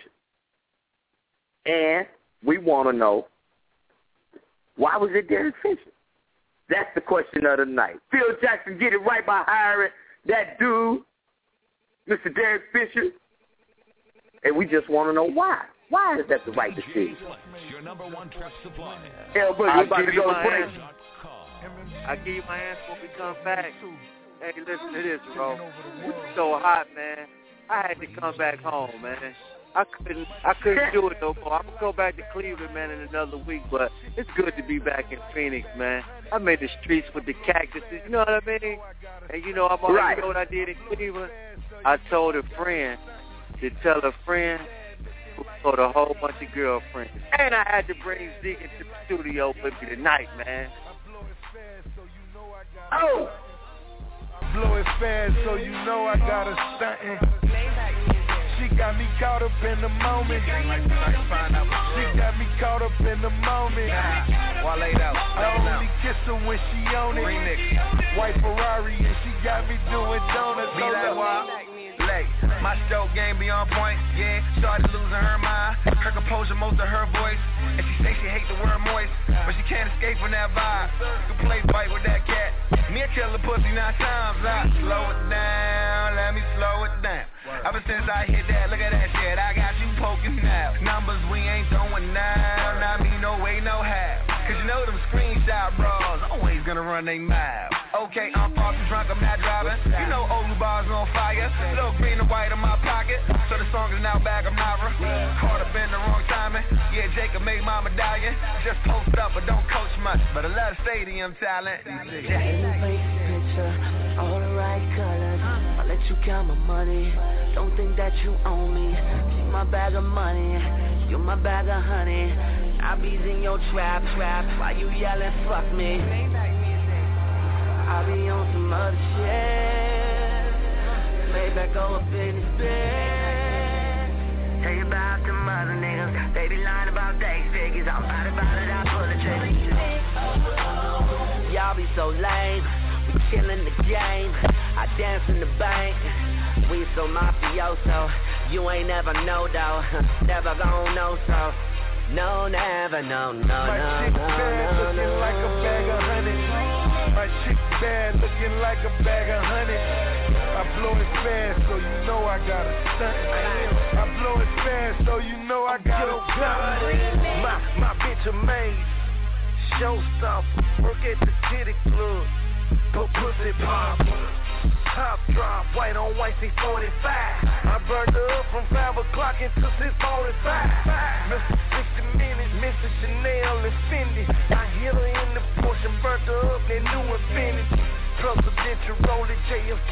And we want to know, why was it Derek Fisher? That's the question of the night. Phil Jackson get it right by hiring that dude, Mister Derek Fisher, and we just want to know why. Why is that the right decision? Your number one truck supplier. Hell, but we're about to go to break. I'll give you my answer when we come back. Hey, listen to this, bro. It's so hot, man. I had to come back home, man. I couldn't I couldn't do it no more. I'm going to go back to Cleveland, man, in another week, but it's good to be back in Phoenix, man. I made the streets with the cactuses, you know what I mean? And, you know, I'm already right. know what I did in Cleveland? I told a friend to tell a friend who told a whole bunch of girlfriends. And I had to bring Zeke into the studio with me tonight, man. Oh! Blow it fast so you know I got a stuntin'. She got me caught up in the moment. She got me caught up in the moment. I only kiss her when she on it. White Ferrari and she got me doing donuts. Be like wild. My stroke game be on point, yeah. Started losing her mind. Her composure, most of her voice. And she say she hate the word moist, but she can't escape from that vibe. You can play fight with that cat. Me, I tell the pussy nine times. I slow it down, let me slow it down. Ever since I hit that, look at that shit, I got you poking now. Numbers we ain't throwing down, not me, no way, no how. Cause you know them screenshot bros always gonna run they mouth. Okay, I'm far too drunk, I'm not driving. You know old bars on fire. Little green and white in my pocket. So the song is now back, I'm Nara. Caught up in the wrong timing. Yeah, Jacob made my medallion. Just post up, but don't coach much. But I love stadium talent. Picture, all the right colors. I'll let you count my money. Don't think that you own me. Keep my bag of money. You're my bag of honey. I be in your trap, trap. Why you yelling, fuck me? I be on some other shit. Maybach go up in his bed. Tell you about them other niggas. They be lying about they figures. I'm about about it, I pull the trigger. Y'all be so lame. We killin' the game. I dance in the bank. We so mafioso. You ain't never know though. Never gon' know so. No, never, no, no, My no, chick no, bad no, looking no. like a bag of honey. My chick bad looking like a bag of honey. I blow it fast so you know I got a stunt. I blow it fast so you know I got a gun. My, my bitch amazed. Showstopper, work at the titty club. Put pussy pop. Top drop, white on white, C forty-five. I burned her up from five o'clock until six forty-five. Mister sixty minutes, Mister Chanel and Fendi. I hit her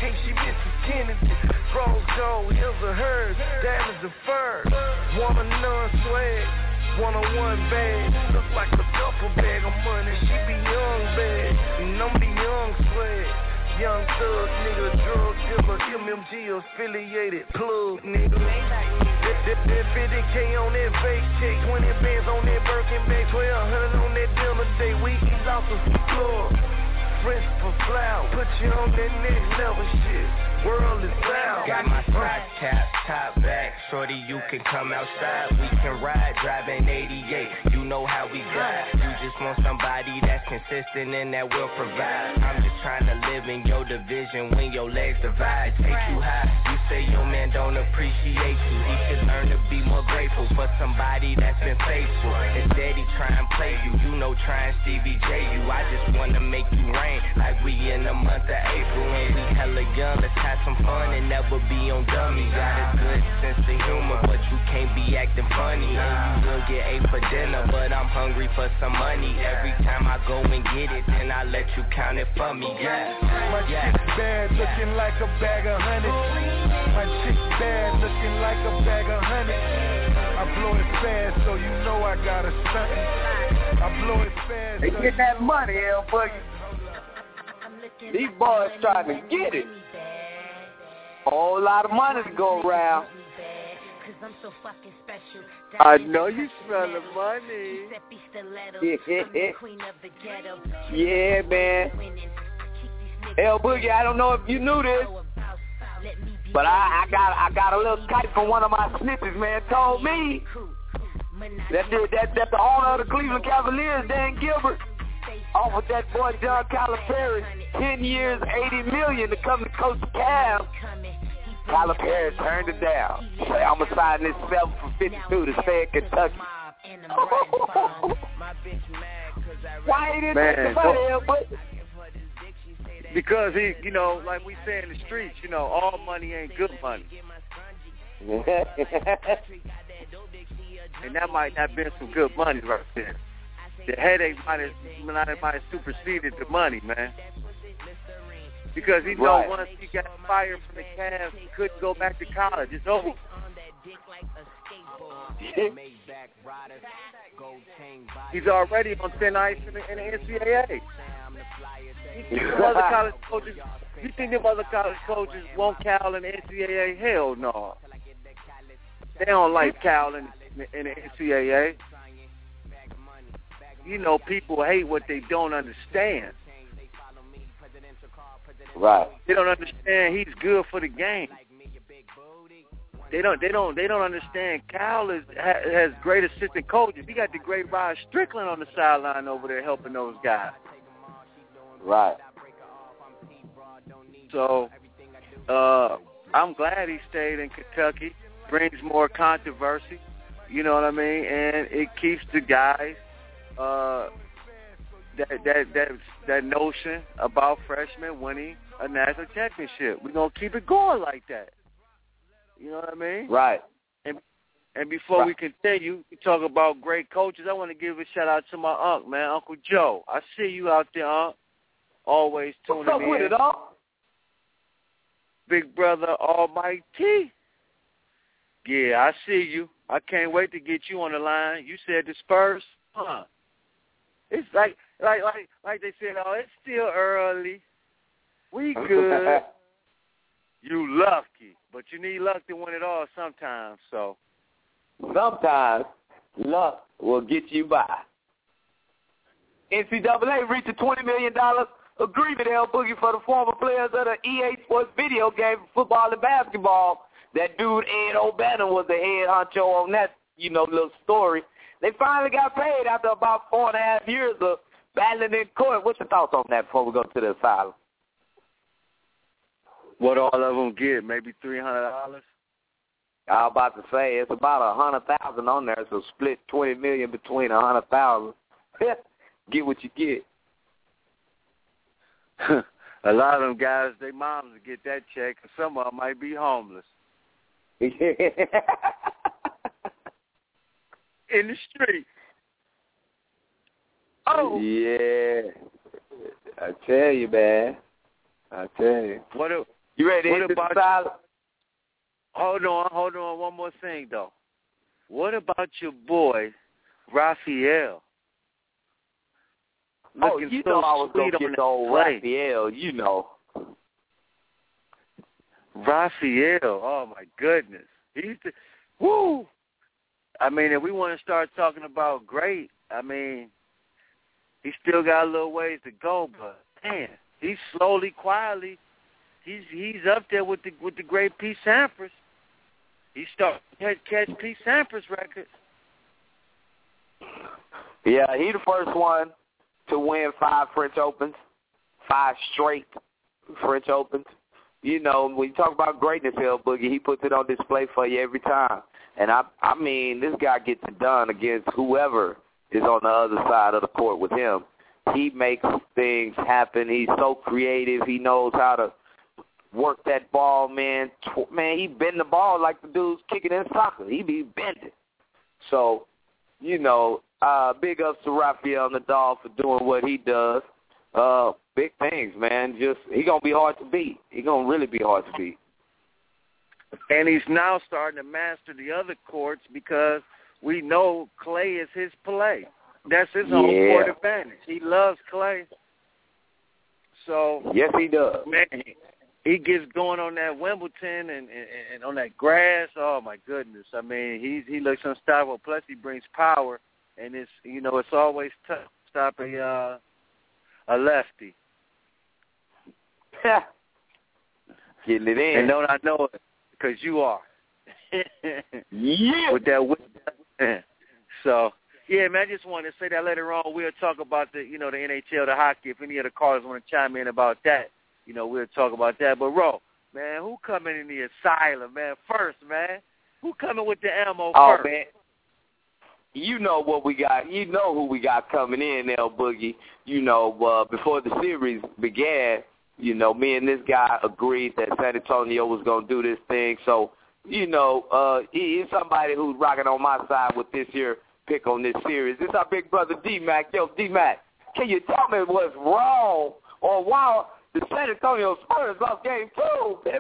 case she misses Kennedy. Rose gold, hills of hers, diamonds of fur. One of none swag, one-on-one bag. Look like a duffel bag of money. She be young bag, and I'm the young swag. Young thug, nigga, drug dealer, M M G affiliated plug, nigga. That, that, that fifty K on that fake check, twenty bands on that Birkin bag, twelve hundred on that dinner day. We eat off the floor. Fresh for flower, put you on that next level shit. World is loud. Got my side cap, top back. Shorty, you can come outside. We can ride, driving eighty-eight. You know how we ride. You just want somebody that's consistent and that will provide. I'm just trying to live in your division when your legs divide. Take you high. You say your man don't appreciate you. He should learn to be more grateful for somebody that's been faithful. Instead, he try and play you. You know, try and Stevie J you. I just wanna make you rain like we in the month of April and we hella young. Let's have some fun and never be on dummy. Got a good sense of humor, but you can't be acting funny. And you will get ate for dinner, but I'm hungry for some money. Every time I go and get it, then I let you count it for me. Yeah, my yeah. chick bad, looking like a bag of honey. My chick bad, looking like a bag of honey. I blow it fast, so you know I got a something. I blow it fast. They so get that money, L Boogie. These boys trying to get it. A whole lot of money to go around. I know you smell the money. Yeah, man. L Boogie, I don't know if you knew this, but I, I got I got a little kite from one of my snitches, man. Told me that the, that that the owner of the Cleveland Cavaliers, Dan Gilbert, offered that boy John Calipari ten years, eighty million to come to coach the Cavs. Calipari turned it down. Say, I'm gonna sign this seven for fifty-two to stay in Kentucky. Why he didn't Man, take the money, L Boogie? Because he, you know, like we say in the streets, you know, all money ain't good money. And that might not have been some good money right there. The headache might have, might have superseded the money, man. Because he know right. once he got fired from the Cavs, he couldn't go back to college. It's over. He's already on thin ice in the, in the N C double A. You think them other college coaches? You think them other college coaches want Cal in the N C double A? Hell no. They don't like Cal in, in the N C double A. You know, people hate what they don't understand. Right. They don't understand he's good for the game. They don't. They don't. They don't understand. Cal is ha, has great assistant coaches. He got the great Rod Strickland on the sideline over there helping those guys. Right. So, uh, I'm glad he stayed in Kentucky. Brings more controversy. You know what I mean? And it keeps the guys. Uh, that that that that notion about freshmen winning a national championship. We're gonna keep it going like that. You know what I mean? Right. And and before right. we continue, we talk about great coaches. I want to give a shout out to my uncle, man, Uncle Joe. I see you out there, Unc. Always tuning What's up in. with it, Unc? Big brother Almighty. Yeah, I see you. I can't wait to get you on the line. You said the Spurs, huh? It's like like like like they said, oh, it's still early. We good. You lucky, but you need luck to win it all sometimes. So sometimes luck will get you by. N C double A reached a twenty million dollars agreement, L Boogie, for the former players of the E A Sports video game for football and basketball. That dude Ed O'Bannon was the head honcho on that, you know, little story. They finally got paid after about four and a half years of battling in court. What's your thoughts on that before we go to the asylum? What all of them get? Maybe three hundred dollars. I was about to say it's about a hundred thousand on there, so split twenty million between a hundred thousand. Get what you get. A lot of them guys, their moms will get that check, and some of them might be homeless. In the street. Oh. Yeah. I tell you, man. I tell you. What You ready to what hit about this silent? Hold on, hold on. One more thing, though. What about your boy, Raphael? Oh, you so know I was going to sweet get the old Raphael, you know. Raphael, oh, my goodness. He's the, woo! I mean, if we want to start talking about great, I mean, he still got a little ways to go, but, man, he's slowly, quietly, he's he's up there with the with the great Pete Sampras. He started to catch Pete Sampras records. Yeah, he the first one to win five French Opens, five straight French Opens. You know, when you talk about greatness, L Boogie, he puts it on display for you every time. And, I I mean, this guy gets it done against whoever is on the other side of the court with him. He makes things happen. He's so creative. He knows how to work that ball, man. Man, he bend the ball like the dude's kicking in soccer. He be bending. So, you know, uh, big ups to Rafael Nadal for doing what he does. Uh, big things, man. Just he gonna be hard to beat. He gonna really be hard to beat. And he's now starting to master the other courts because we know clay is his play. That's his home yeah. court advantage. He loves clay. So yes, he does. Man, he gets going on that Wimbledon and, and, and on that grass. Oh my goodness! I mean, he he looks unstoppable. Plus, he brings power, and it's you know it's always tough to stop a uh, a lefty. Getting it in, and don't I know it because you are. yeah. With that, so. Yeah, man, I just wanted to say that later on we'll talk about the, you know, the N H L, the hockey. If any of the callers want to chime in about that, you know, we'll talk about that. But, Ro, man, who coming in the asylum, man, first, man? Who coming with the ammo oh, first? Man. You know what we got. You know who we got coming in, L Boogie. You know, uh, before the series began, you know, me and this guy agreed that San Antonio was going to do this thing. So, you know, uh, he, he's somebody who's rocking on my side with this here pick on this series. This is our big brother D-Mac. Yo, D-Mac, can you tell me what's wrong or why the San Antonio Spurs lost game two, baby?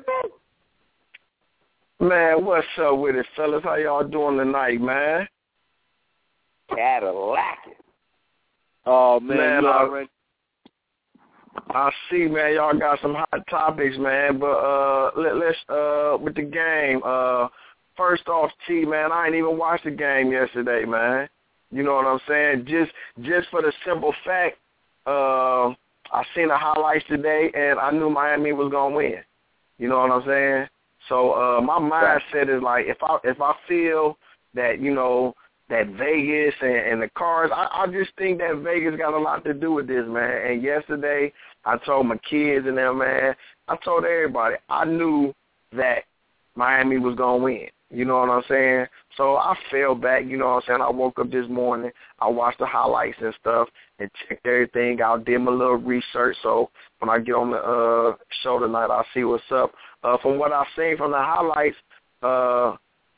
Man, what's up with it, fellas? How y'all doing tonight, man? Cadillac. Oh, man, man you I, already... I see, man, y'all got some hot topics, man, but uh, let, let's, uh, with the game, uh, first off, T, man, I ain't even watched the game yesterday, man. You know what I'm saying? Just just for the simple fact, uh, I seen the highlights today, and I knew Miami was going to win. You know what I'm saying? So uh, my mindset is like, if I if I feel that, you know, that Vegas and, and the Cards, I, I just think that Vegas got a lot to do with this, man. And yesterday, I told my kids and them, man, I told everybody, I knew that Miami was going to win. You know what I'm saying? So I fell back, you know what I'm saying? I woke up this morning, I watched the highlights and stuff and checked everything out, did my little research. So when I get on the uh, show tonight, I'll see what's up. Uh, from what I've seen from the highlights, uh,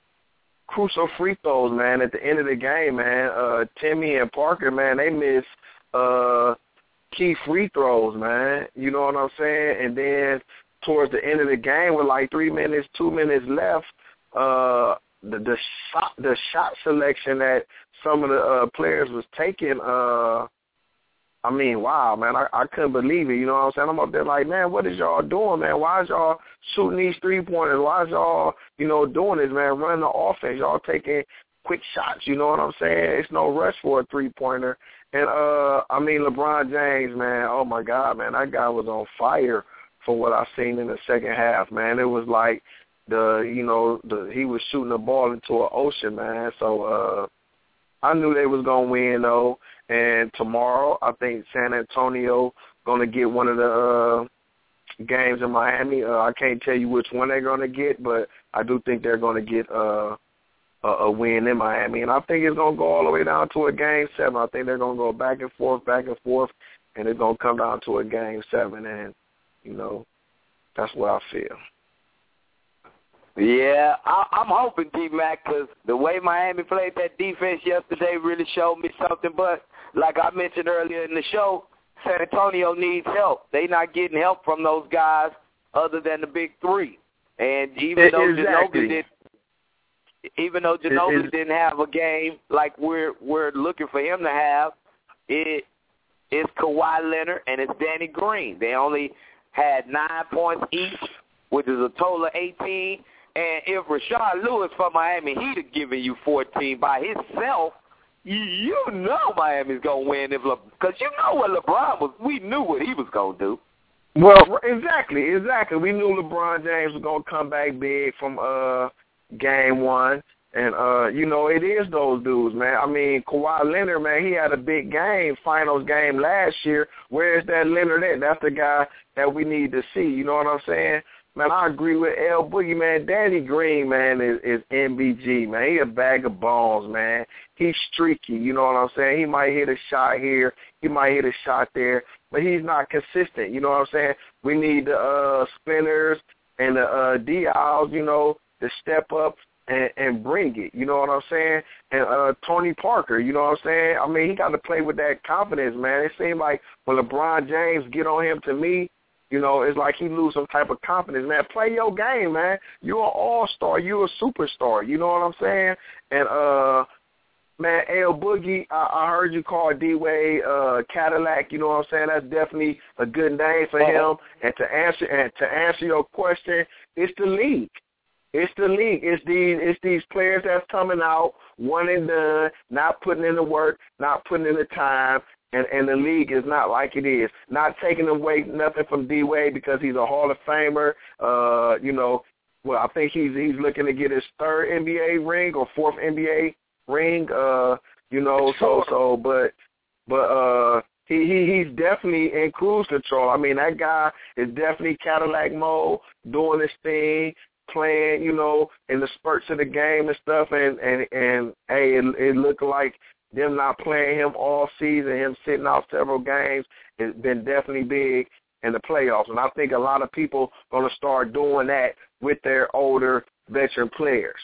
crucial free throws, man, at the end of the game, man. Uh, Timmy and Parker, man, they missed uh, key free throws, man. You know what I'm saying? And then towards the end of the game with like three minutes, two minutes left, Uh, the the shot the shot selection that some of the uh, players was taking, uh, I mean, wow, man, I, I couldn't believe it. You know what I'm saying? I'm up there like, man, what is y'all doing, man? Why is y'all shooting these three pointers? Why is y'all, you know, doing this, man? Running the offense, y'all taking quick shots. You know what I'm saying? It's no rush for a three pointer. And uh, I mean, LeBron James, man, oh my God, man, that guy was on fire for what I seen in the second half, man. It was like. The you know the he was shooting the ball into an ocean, man. So uh, I knew they was gonna win though. And tomorrow, I think San Antonio gonna get one of the uh, games in Miami. Uh, I can't tell you which one they're gonna get, but I do think they're gonna get uh, a, a win in Miami. And I think it's gonna go all the way down to a game seven. I think they're gonna go back and forth, back and forth, and it's gonna come down to a game seven. And you know, that's what I feel. Yeah, I, I'm hoping, D-Mac, because the way Miami played that defense yesterday really showed me something. But like I mentioned earlier in the show, San Antonio needs help. They not getting help from those guys other than the big three. And even though exactly. Ginobili did, even though Ginobili it, didn't have a game like we're we're looking for him to have, it it's Kawhi Leonard and it's Danny Green. They only had nine points each, which is a total of eighteen. And if Rashard Lewis from Miami Heat had given you fourteen by himself, you, you know Miami's going to win. if Because you know what LeBron was. We knew what he was going to do. Well, exactly, exactly. We knew LeBron James was going to come back big from uh, game one. And, uh, you know, it is those dudes, man. I mean, Kawhi Leonard, man, he had a big game, finals game last year. Where's that Leonard at? That's the guy that we need to see. You know what I'm saying? Man, I agree with L Boogie, man. Danny Green, man, is, is M B G, man. He a bag of bones, man. He's streaky, you know what I'm saying? He might hit a shot here. He might hit a shot there. But he's not consistent, you know what I'm saying? We need the uh, spinners and the uh, D-Owls, you know, to step up and, and bring it, you know what I'm saying? And uh, Tony Parker, you know what I'm saying? I mean, he got to play with that confidence, man. It seems like when LeBron James get on him, to me, you know, it's like he lose some type of confidence, man. Play your game, man. You're an all-star. You're a superstar. You know what I'm saying? And, uh, man, L Boogie, I, I heard you call D-Wade uh, Cadillac. You know what I'm saying? That's definitely a good name for him. And to answer and to answer your question, it's the league. It's the league. It's these it's these players that's coming out, one and done, not putting in the work, not putting in the time. And, and the league is not like it is. Not taking away nothing from D-Wade because he's a Hall of Famer. Uh, you know, well, I think he's he's looking to get his third N B A ring or fourth N B A ring. Uh, you know, so so, but but uh, he he he's definitely in cruise control. I mean, that guy is definitely Cadillac mode, doing his thing, playing, you know, in the spurts of the game and stuff. And and and hey, it, it looked like them not playing him all season, him sitting out several games, has been definitely big in the playoffs. And I think a lot of people are going to start doing that with their older veteran players.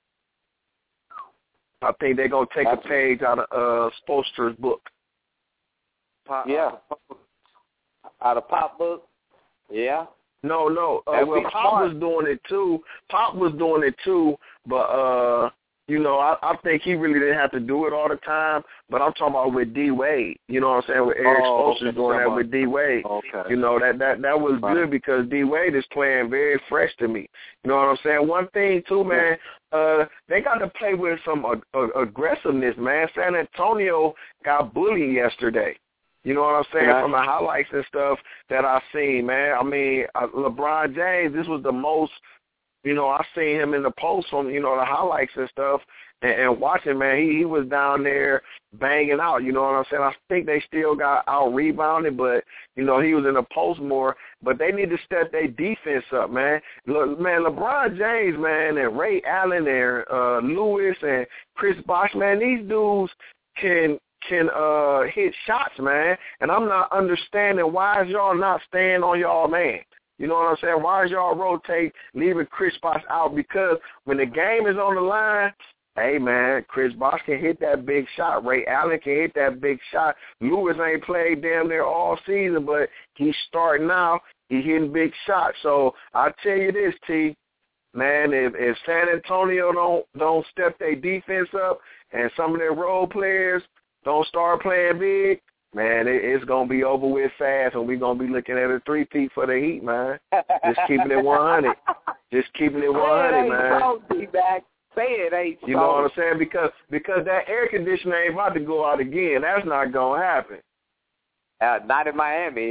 I think they're going to take a page out of uh, Spoelstra's book. Pop, yeah. Out of Pop book? Yeah. No, no. Uh, well, Pop smart. was doing it too. Pop was doing it too, but uh, you know, I, I think he really didn't have to do it all the time, but I'm talking about with D-Wade. You know what I'm saying? With Eric oh, Spoelstra doing that with D-Wade. Okay. You know, that, that, that was right. good because D-Wade is playing very fresh to me. You know what I'm saying? One thing, too, man, uh, they got to play with some uh, uh, aggressiveness, man. San Antonio got bullied yesterday. You know what I'm saying? Yeah. From the highlights and stuff that I seen, man. I mean, uh, LeBron James, this was the most, you know, I seen him in the post from, you know, the highlights and stuff, and, and watching, man, he, he was down there banging out, you know what I'm saying? I think they still got out-rebounded, but, you know, he was in the post more. But they need to step their defense up, man. Look, man, LeBron James, man, and Ray Allen and uh, Lewis and Chris Bosh, man, these dudes can can uh, hit shots, man. And I'm not understanding why is y'all not staying on y'all man. You know what I'm saying? Why is y'all rotate, leaving Chris Bosh out? Because when the game is on the line, hey, man, Chris Bosh can hit that big shot. Ray Allen can hit that big shot. Lewis ain't played damn near all season, but he's starting now. He's hitting big shots. So I'll tell you this, T, man, if, if San Antonio don't, don't step their defense up and some of their role players don't start playing big, man, it, it's going to be over with fast, and we're going to be looking at a three-peat for the Heat, man. Just keeping it one hundred. Just keeping it one hundred, man. Salty, back. Say it ain't You know what I'm saying? Because because that air conditioner ain't about to go out again. That's not going to happen. Uh, not in Miami.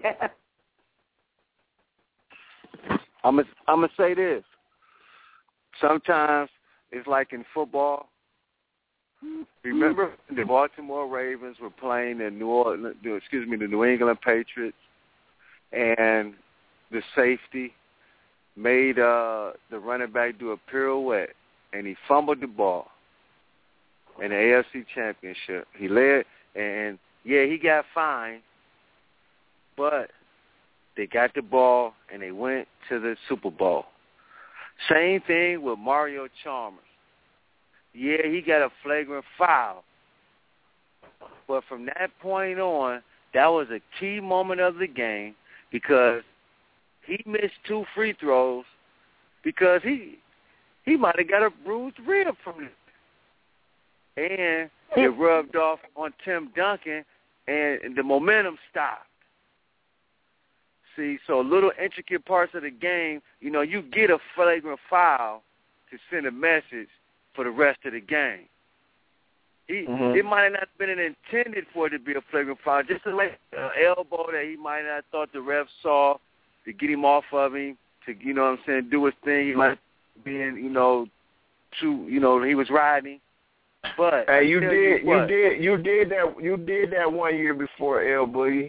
I'm going I'm to say this. Sometimes it's like in football. Remember the Baltimore Ravens were playing the New Orleans, excuse me, the New England Patriots, and the safety made uh, the running back do a pirouette, and he fumbled the ball in the A F C Championship. He led, and yeah, he got fined, but they got the ball and they went to the Super Bowl. Same thing with Mario Chalmers. Yeah, he got a flagrant foul. But from that point on, that was a key moment of the game because he missed two free throws because he he might have got a bruised rib from it. And it rubbed off on Tim Duncan, and the momentum stopped. See, so little intricate parts of the game, you know, you get a flagrant foul to send a message for the rest of the game. He, mm-hmm. It might not have been intended for it to be a flagrant foul, just a like uh, elbow that he might not have thought the ref saw to get him off of him, to, you know what I'm saying, do his thing. He might be in, you know, too, you know, he was riding. But hey, you did, you, you did, you did that, you did that one year before, L Boogie.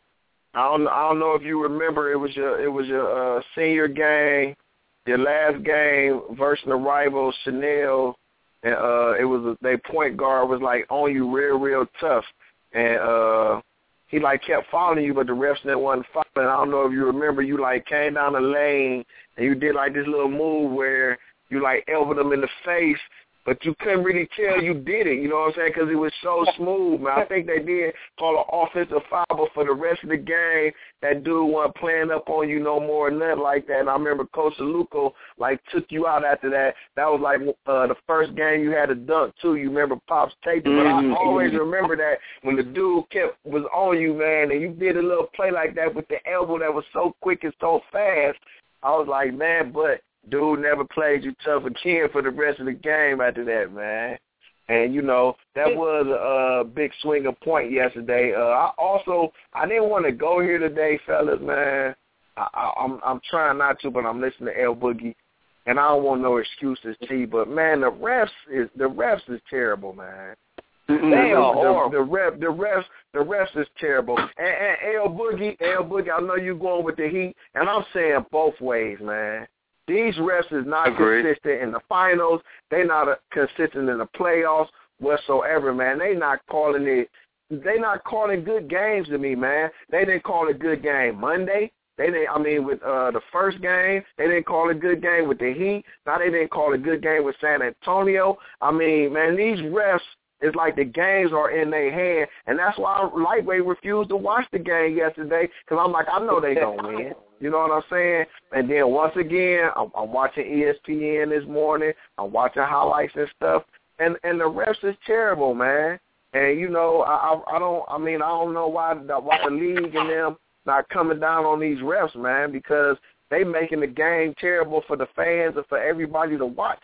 I don't, I don't know if you remember. It was your, it was your uh, senior game, your last game versus the rival Chanel, and uh, it was a, they point guard was like on you real, real tough, and uh, he like kept following you, but the refs didn't want to follow. I don't know if you remember. You like came down the lane and you did like this little move where you like elbowed him in the face. But you couldn't really tell you did it, you know what I'm saying, because it was so smooth, man. I think they did call an offensive foul, but for the rest of the game, that dude wasn't playing up on you no more or nothing like that. And I remember Coach Luco, like, took you out after that. That was, like, uh, the first game you had to dunk, too. You remember Pop's tape. But I always remember that when the dude kept was on you, man, and you did a little play like that with the elbow that was so quick and so fast, I was like, man, but dude never played you tough again for the rest of the game after that, man. And, you know, that was a uh, big swinger point yesterday. Uh, I also, I didn't want to go here today, fellas, man. I, I, I'm I'm trying not to, but I'm listening to L Boogie, and I don't want no excuses, T. But, man, the refs is the refs is terrible, man. They are horrible. The, the, ref, the refs, the refs is terrible. And, and L Boogie, L Boogie, I know you going with the heat, and I'm saying both ways, man. These refs is not Agreed. consistent in the finals. They not a, consistent in the playoffs whatsoever, man. They not calling it. They not calling good games to me, man. They didn't call a good game Monday. They didn't. I mean, with uh, the first game, they didn't call a good game with the Heat. Now they didn't call a good game with San Antonio. I mean, man, these refs. It's like the games are in their hand, and that's why Lightweight refused to watch the game yesterday, because I'm like, I know they going to win. You know what I'm saying? And then once again, I'm, I'm watching E S P N this morning. I'm watching highlights and stuff, and, and the refs is terrible, man. And, you know, I, I, I don't, I mean, I don't know why the, why the league and them not coming down on these refs, man, because they making the game terrible for the fans and for everybody to watch,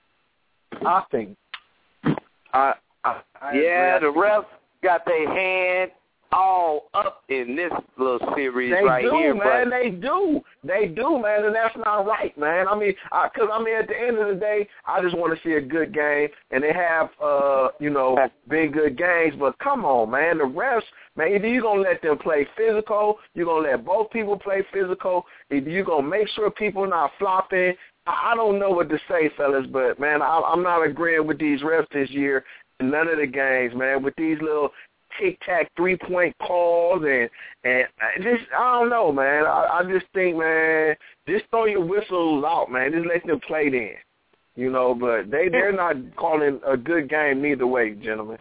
I think. I I, yeah, the refs got their hand all up in this little series they right do, here. Man, but they do. They do, man, and that's not right, man. I mean, because, I, I mean, at the end of the day, I just want to see a good game, and they have, uh, you know, been good games. But come on, man, the refs, man, either you're going to let them play physical, you're going to let both people play physical, either you're going to make sure people not flopping. I, I don't know what to say, fellas, but, man, I, I'm not agreeing with these refs this year. None of the games, man, with these little tic-tac three-point calls and, and just, I don't know, man. I, I just think, man, just throw your whistles out, man. Just let them play then, you know, but they, they're not calling a good game neither way, gentlemen.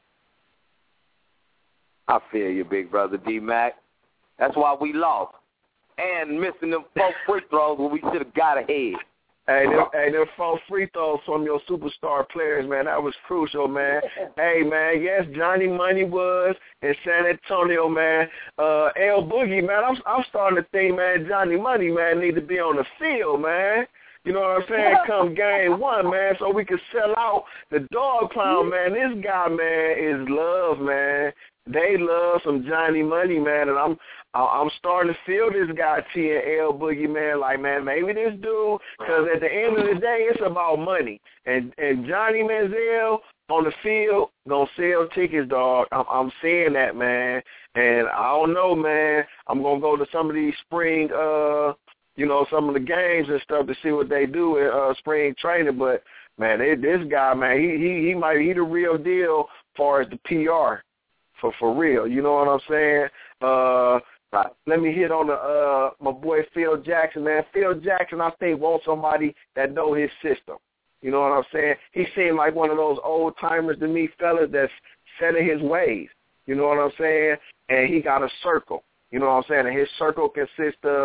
I feel you, big brother D-Mac. That's why we lost. And missing them four free throws when we should have got ahead. Hey, them, hey, them four free throws from your superstar players, man, that was crucial, man. Hey, man, yes, Johnny Money was in San Antonio, man. Uh, L Boogie, man, I'm I'm starting to think, man, Johnny Money, man, need to be on the field, man. You know what I'm saying? Come game one, man, so we can sell out the dog pound, man. This guy, man, is love, man. They love some Johnny Money, man, and I'm I'm starting to feel this guy T and L Boogie, man. Like, man, maybe this dude, because at the end of the day, it's about money. And and Johnny Manziel on the field gonna sell tickets, dog. I'm, I'm seeing that, man. And I don't know, man. I'm gonna go to some of these spring, uh, you know, some of the games and stuff to see what they do in uh, spring training. But man, they, this guy, man, he he he might be the real deal as far as the P R. For, for real, you know what I'm saying? Uh, let me hit on the uh, my boy Phil Jackson, man. Phil Jackson, I think, wants somebody that know his system. You know what I'm saying? He seemed like one of those old timers to me, fellas, that's set in his ways. You know what I'm saying? And he got a circle. You know what I'm saying? And his circle consists of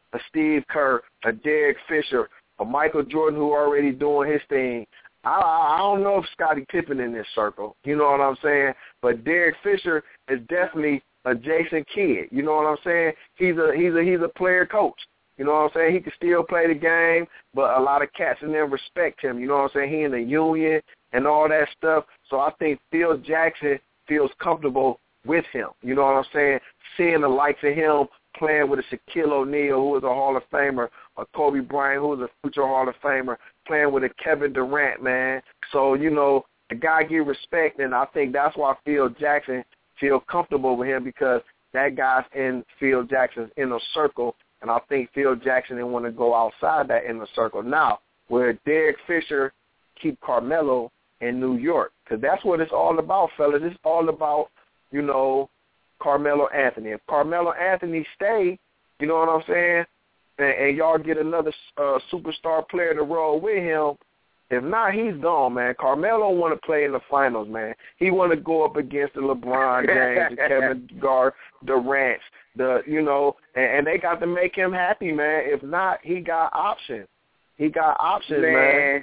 a Steve Kerr, a Derek Fisher, a Michael Jordan who already doing his thing. I, I don't know if Scottie Pippen in this circle. You know what I'm saying? But Derek Fisher is definitely a Jason Kidd. You know what I'm saying? He's a he's a he's a player coach. You know what I'm saying? He can still play the game, but a lot of cats in there respect him. You know what I'm saying? He in the union and all that stuff. So I think Phil Jackson feels comfortable with him. You know what I'm saying? Seeing the likes of him playing with a Shaquille O'Neal, who is a Hall of Famer, or Kobe Bryant, who is a future Hall of Famer, playing with a Kevin Durant, man. So, you know, the guy get respect, and I think that's why Phil Jackson feel comfortable with him, because that guy's in Phil Jackson's inner circle, and I think Phil Jackson didn't want to go outside that inner circle. Now, where Derek Fisher keep Carmelo in New York, because that's what it's all about, fellas. It's all about, you know, Carmelo Anthony. If Carmelo Anthony stay, you know what I'm saying, and, and y'all get another uh, superstar player to roll with him, if not, he's gone, man. Carmelo want to play in the finals, man. He want to go up against the LeBron James, the Kevin Gar, Durant, the you know, and, and they got to make him happy, man. If not, he got options. He got options, man. man.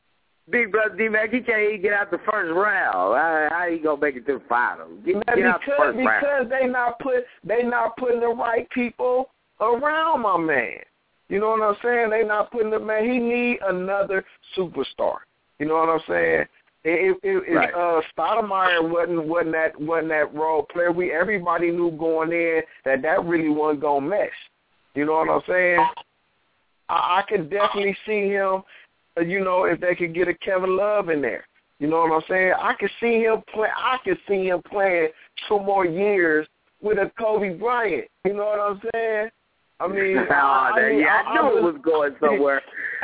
Big brother D-Mac, he can't even get out the first round. How, how he gonna make it to the finals? Get, man, get because out the first because round. they not put they not putting the right people around my man. You know what I'm saying? They not putting the man. He need another superstar. You know what I'm saying? If, if, if right. uh, Stoudemire wasn't wasn't that wasn't that role player, we everybody knew going in that that really wasn't gonna mesh. You know what I'm saying? I, I can definitely see him. You know, if they could get a Kevin Love in there. You know what I'm saying? I could see him play. I could see him playing two more years with a Kobe Bryant. You know what I'm saying? I mean, oh, I, I, mean, yeah, I, I knew it was going somewhere.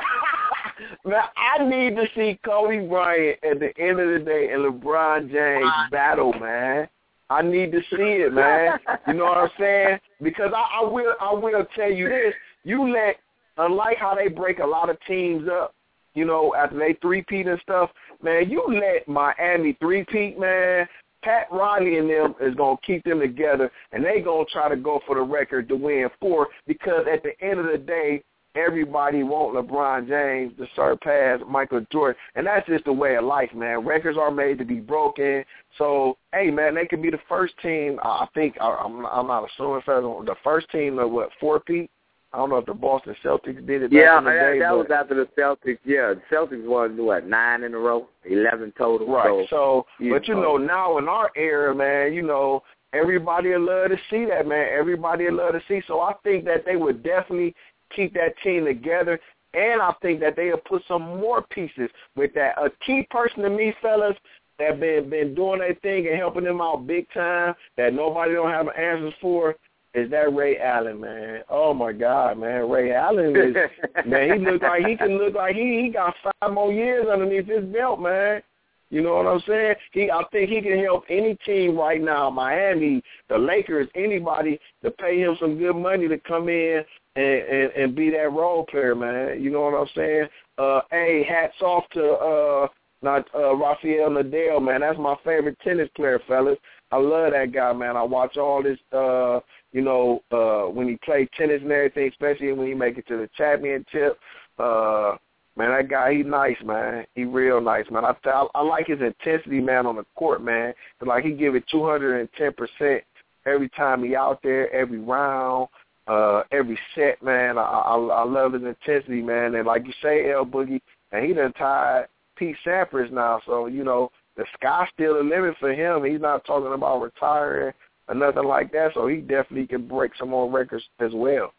Now, I need to see Kobe Bryant at the end of the day and LeBron James battle, man. I need to see it, man. You know what I'm saying? Because I, I will, I will tell you this: you let, unlike how they break a lot of teams up, you know, after they three-peat and stuff, man, you let Miami three-peat, man. Pat Riley and them is going to keep them together, and they going to try to go for the record to win four, because at the end of the day, everybody want LeBron James to surpass Michael Jordan, and that's just the way of life, man. Records are made to be broken. So, hey, man, they could be the first team. I think, I'm, I'm not assuming, the first team of, what, four-peat? I don't know if the Boston Celtics did it back yeah, in the that, day. that but, was after the Celtics. Yeah, the Celtics won, what, nine in a row, eleven total. Right. So, so but, you know, now in our era, man, you know, everybody would love to see that, man. Everybody would love to see. So I think that they would definitely keep that team together, and I think that they will put some more pieces with that. A key person to me, fellas, that been been doing their thing and helping them out big time, that nobody don't have answers for, is that Ray Allen, man. Oh, my God, man. Ray Allen is, man, he look like he can look like he, he got five more years underneath his belt, man. You know what I'm saying? He, I think he can help any team right now, Miami, the Lakers, anybody, to pay him some good money to come in and, and, and be that role player, man. You know what I'm saying? Uh, hey, hats off to uh, not uh, Rafael Nadal, man. That's my favorite tennis player, fellas. I love that guy, man. I watch all this, uh, you know, uh, when he plays tennis and everything, especially when he make it to the championship. Uh, man, that guy, he nice, man. He real nice, man. I, I, I like his intensity, man, on the court, man. Like, he give it two hundred ten percent every time he out there, every round, uh, every set, man. I, I, I love his intensity, man. And like you say, L Boogie, and he done tied Pete Sampras now, so, you know, the sky's still the limit for him. He's not talking about retiring or nothing like that, so he definitely can break some more records as well.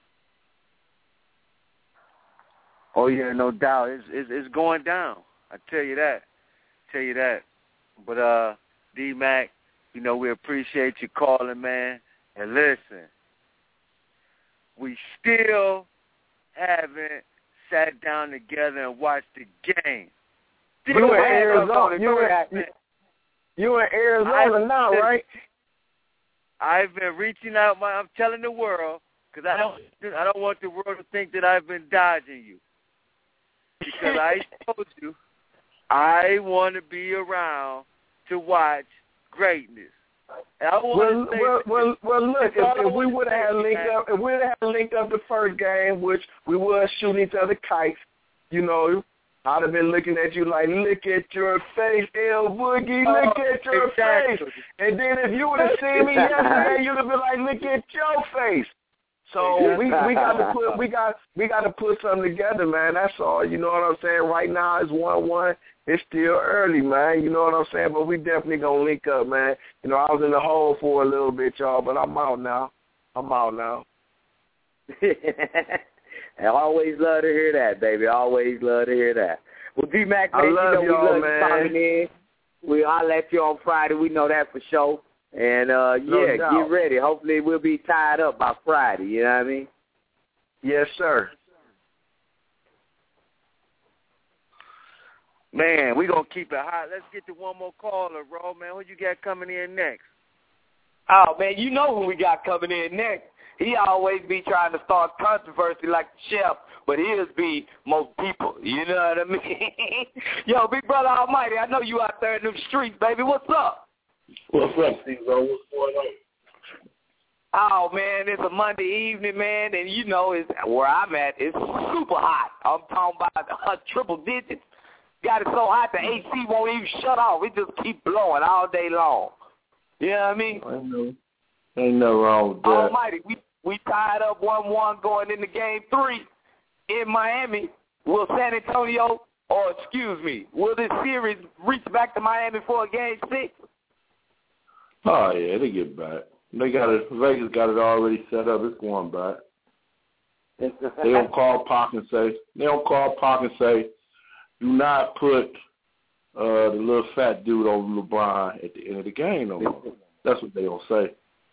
Oh, yeah, no doubt. It's, it's, it's going down. I tell you that. tell you that. But, uh, D-Mac, you know, we appreciate you calling, man. And listen, we still haven't sat down together and watched the game. You in Arizona, you in, you in Arizona I, now, right? I've been reaching out. My, I'm telling the world, because I don't, I don't want the world to think that I've been dodging you. Because I told you, I want to be around to watch greatness. I well, say, well, well, well, look, if, if we would have linked man. up, if we would have linked up the first game, which we were shooting each other kites, you know, I'd have been looking at you like, look at your face, L Boogie, look oh, at your exactly. face. And then if you would have seen me yesterday, you'd have been like, look at your face. So we we got to put we got we got to put something together, man. That's all. You know what I'm saying? Right now it's one one. It's still early, man. You know what I'm saying? But we definitely gonna link up, man. You know, I was in the hole for a little bit, y'all, but I'm out now. I'm out now. I always love to hear that, baby. I always love to hear that. Well, D-Mac, man, I love you know y'all, we love man. you calling in. We I'll let you on Friday. We know that for sure. And, uh, no yeah, doubt. get ready. Hopefully we'll be tied up by Friday. You know what I mean? Yes, sir. Man, we're going to keep it hot. Let's get to one more caller, bro, man. Who you got coming in next? Oh, man, you know who we got coming in next. He always be trying to start controversy like the chef, but his be most people. You know what I mean? Yo, Big Brother Almighty, I know you out there in them streets, baby. What's up? What's up, C-Zo? What's going on? Oh, man, it's a Monday evening, man, and you know it's where I'm at. It's super hot. I'm talking about uh, triple digits. Got it so hot the A C won't even shut off. It just keep blowing all day long. You know what I mean? I know. Ain't no wrong with that. Almighty, we, we tied up one one going into game three in Miami. Will San Antonio, or excuse me, will this series reach back to Miami for a game six? Oh, yeah, they get back. They got it. Vegas got it already set up. It's going back. They don't call Pac and say, they don't call Pac and say, do not put uh, the little fat dude over LeBron at the end of the game no more. That's what they don't say.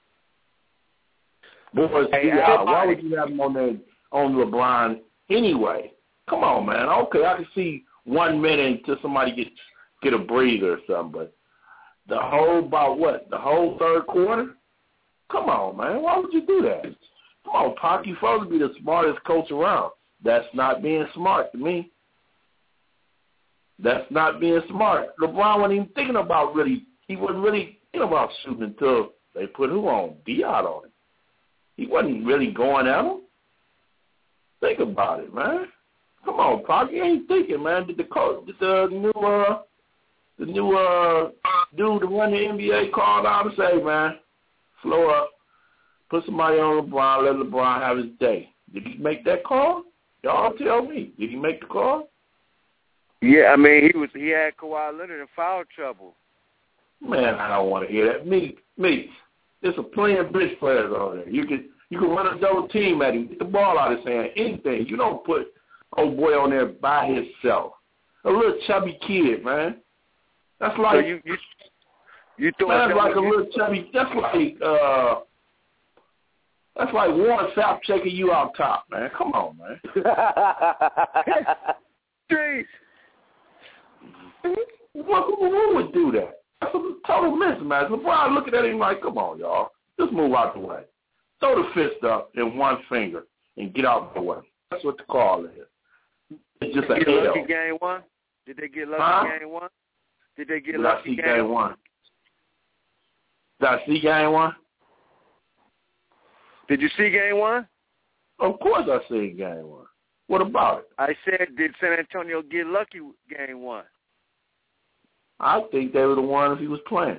Boys, hey, yeah, why would you have him on there on LeBron anyway? Come on, man. Okay, I can see one minute until somebody gets get a breather or something, but the whole about what? The whole third quarter? Come on, man. Why would you do that? Come on, Pac, you're supposed to be the smartest coach around. That's not being smart to me. That's not being smart. LeBron wasn't even thinking about really, he wasn't really thinking about shooting until they put who on? Dion on him. He wasn't really going at him. Think about it, man. Come on, Pac, you ain't thinking, man. Did the coach, did the new, uh, the new uh, dude to run the N B A call out and say, man, slow up, put somebody on LeBron, let LeBron have his day. Did he make that call? Y'all tell me. Did he make the call? Yeah, I mean, he was he had Kawhi Leonard in foul trouble. Man, I don't want to hear that. Me, me. There's a playing bench players on there. You can you can run a double team at him, get the ball out of his hand, anything. You don't put old boy on there by himself. A little chubby kid, man. That's like so you you you thought that's that like a you, little chubby. That's like uh, that's like Warren Sapp checking you out top, man. Come on, man. Jeez. What, who would do that? That's a total mismatch. LeBron looking at him like, come on, y'all. Just move out the way. Throw the fist up in one finger and get out the way. That's what the call is. It's just a Did they get hell. lucky game one? Did they get lucky huh? game one? Did they get Did lucky I see game, game one? one? Did I see game one? Did you see game one? Of course I see game one. What about it? I said, did San Antonio get lucky game one? I think they were the ones he was playing.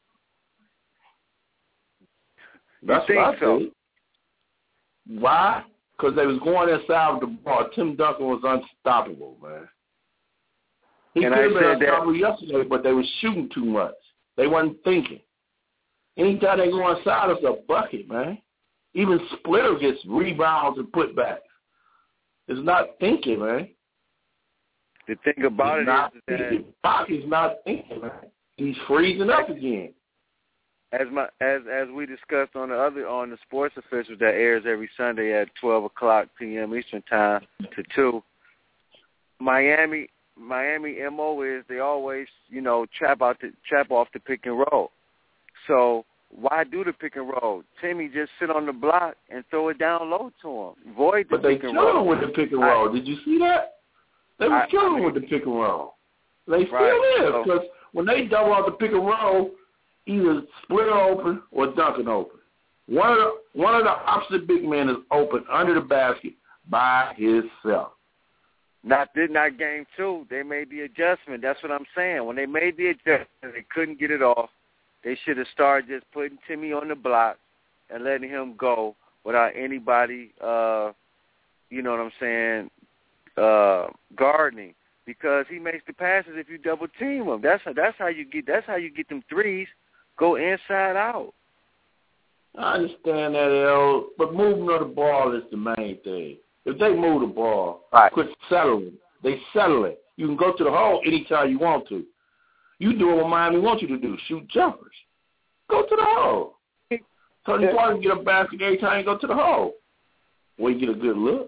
That's you think what I so? think. Why? Because they was going inside with the ball. Tim Duncan was unstoppable, man. He and could have I been said unstoppable that, yesterday, but they was shooting too much. They wasn't thinking. Anytime they go inside, it's a bucket, man. Even Splitter gets rebounds and putbacks. It's not thinking, man. The thing about He's it not is that thinking. Pac is not thinking, man. He's freezing up again. As my as as we discussed on the other on the Sports Officials that airs every Sunday at twelve o'clock p.m. Eastern Time to two. Miami Miami M O is they always you know trap out the trap off the pick and roll. So why do the pick and roll? Timmy just sit on the block and throw it down low to him. Void the but they pick and killed roll. him with the pick and roll. I, Did you see that? They were I, killing I mean, with the pick and roll. They still right, is because so, when they double out the pick and roll, either split her open or dunk it open. One of the one of the opposite big men is open under the basket by himself. Not did not game two. They made the adjustment. That's what I'm saying. When they made the adjustment, they couldn't get it off. They should have started just putting Timmy on the block and letting him go without anybody, uh, you know what I'm saying, uh, guarding, because he makes the passes if you double team him. That's that's how you get that's how you get them threes. Go inside out. I understand that, L, but moving of the ball is the main thing. If they move the ball, right. quit settling. They settle it. You can go to the hole anytime you want to. You do what Miami wants you to do, shoot jumpers. Go to the hole. Tony Parker get a basket every time you go to the hole. Well, you get a good look.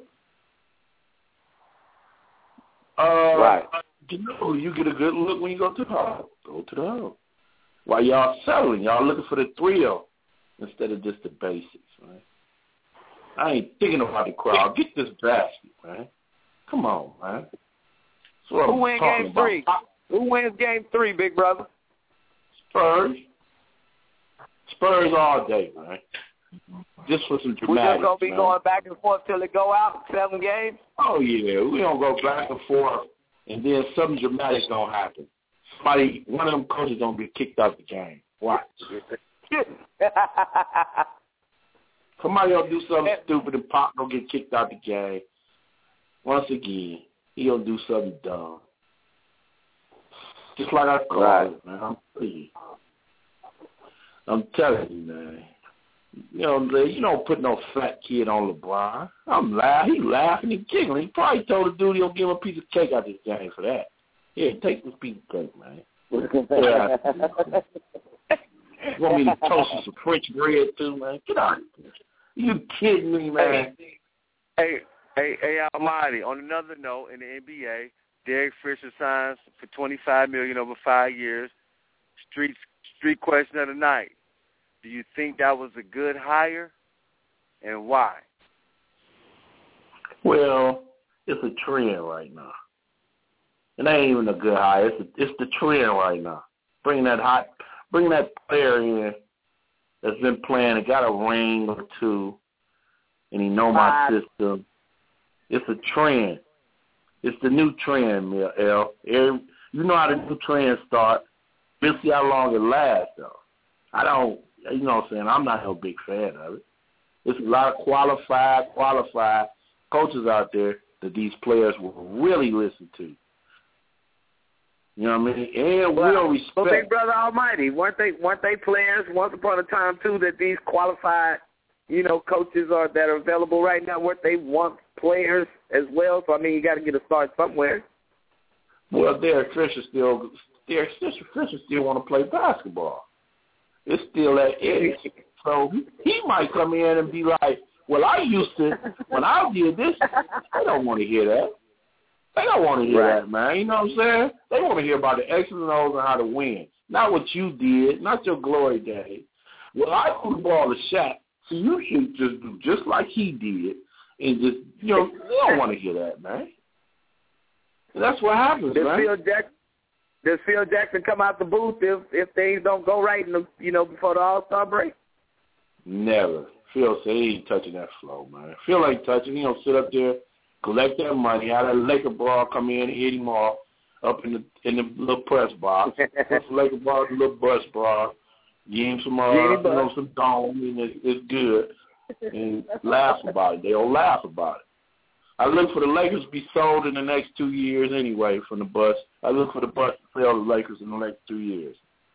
Uh, right. You know, you get a good look when you go to the hole. Go to the hole. While y'all settling, y'all looking for the thrill instead of just the basics, right? I ain't thinking about the crowd. Get this basket, man. Come on, man. Who wins game about. three? Who wins game three, big brother? Spurs. Spurs all day, man. Just for some dramatic. We're just going to be man. going back and forth till it go out, seven games? Oh, yeah. We're going to go back and forth, and then something dramatic going to happen. Somebody, one of them coaches going to get kicked out the game. Watch. Somebody will do something stupid and Pop will get kicked out the game. Once again, he'll do something dumb. Just like I called right. it, man. I'm telling you. I'm telling you, man. You know, you don't put no fat kid on LeBron. I'm laughing. He laughing and giggling. He probably told the dude he'll give him a piece of cake out this game for that. Yeah, take this piece of cake, man. Yeah. You want me to toast you some French bread, too, man? Get out of here. You kidding me, man? Hey, hey, hey, hey, Almighty. On another note, in the N B A, Derek Fisher signs for twenty-five million dollars over five years. Street, street question of the night. Do you think that was a good hire, and why? Well, it's a trend right now. It ain't even a good hire. It's, a, it's the trend right now. Bring that hot, bring that player in that's been playing and got a ring or two, and he know my system. It's a trend. It's the new trend, L. You know how the new trends start. We'll see how long it lasts, though. I don't, you know what I'm saying, I'm not no big fan of it. There's a lot of qualified, qualified coaches out there that these players will really listen to. You know what I mean? And well, we'll respect. Well, Big Brother Almighty, weren't they, weren't they players once upon a time, too, that these qualified, you know, coaches are that are available right now, weren't they once players as well? So, I mean, you got to get a start somewhere. Well, Derek Fisher still, Derek Fisher, Fisher still want to play basketball. It's still that edge. So he might come in and be like, well, I used to, when I did this, they don't want to hear that. They don't want to hear right. that, man. You know what I'm saying? They want to hear about the X's and O's and how to win. Not what you did, not your glory days. Well, I threw the ball to Shaq, so you should just do just like he did. And just, you know, they don't want to hear that, man. And that's what happens, does man. Phil Jackson, does Phil Jackson come out the booth if, if things don't go right, in the, you know, before the All-Star break? Never. Phil said he ain't touching that flow, man. Phil ain't touching. He gonna sit up there, collect that money, have that Laker ball come in and hit him off up in the in the little press box. Put the Laker ball in the little bus bar, give him some, uh, you know, some dome, and it, it's good. And laugh about it. They'll laugh about it. I look for the Lakers to be sold in the next two years anyway from the bus. I look for the bus to sell the Lakers in the next two years.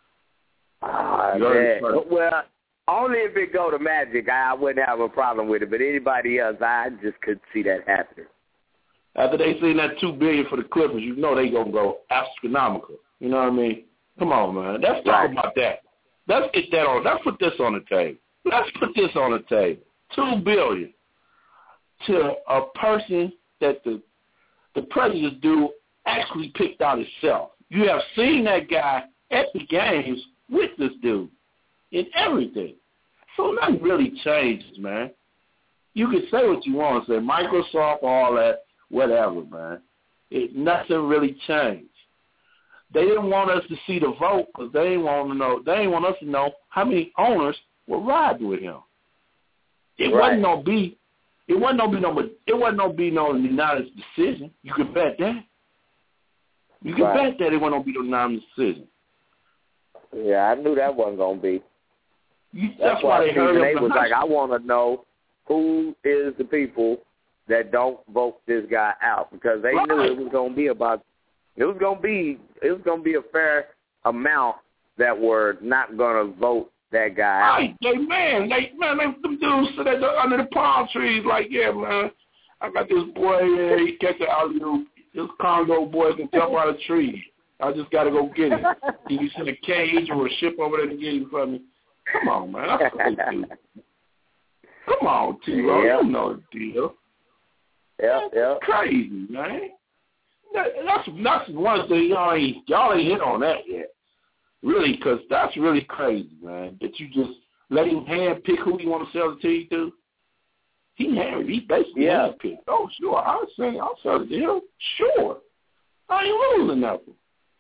Ah, man. Well, only if it go to Magic, I wouldn't have a problem with it. But anybody else, I just couldn't see that happening. After they seen that two billion dollars for the Clippers, you know they gonna go astronomical. You know what I mean? Come on, man. Let's talk right. about that. Let's get that on. Let's put this on the table. Let's put this on the table. Two billion to a person that the the prejudice dude actually picked out himself. You have seen that guy at the games with this dude in everything. So nothing really changes, man. You can say what you want to say, Microsoft, all that, whatever, man. It, nothing really changed. they didn't want us to see the vote because they didn't want to know. They didn't want us to know how many owners were riding with him. It right. wasn't no B. It wasn't no B no. It wasn't no B no unanimous decision. You could bet that. You could right. bet that it wasn't no B no unanimous decision. Yeah, I knew that wasn't gonna be. You, that's, that's why why they heard they was like, I want to know who is the people that don't vote this guy out, because they right. knew it was gonna be about. It was gonna be. It was gonna be a fair amount that were not gonna vote that guy out. Right. They man, they man, they, them dudes sit at the, under the palm trees like, yeah, man, I got this boy. Yeah, he catch the alley-oop. This Congo boy can jump out of a tree. I just got to go get him. Can you send a cage or a ship over there to get him for me? Come on, man. That's crazy. Come on, T-Row. Yep. You know the deal. Yeah, yeah. Crazy, man. That, that's that's one thing y'all ain't y'all ain't hit on that yet, really, because that's really crazy, man. That you just let him hand pick who he want to sell the team to. He hand he basically yeah. hand picked. Oh, sure, I'll say I'll sell it to him. Sure, I ain't losing nothing.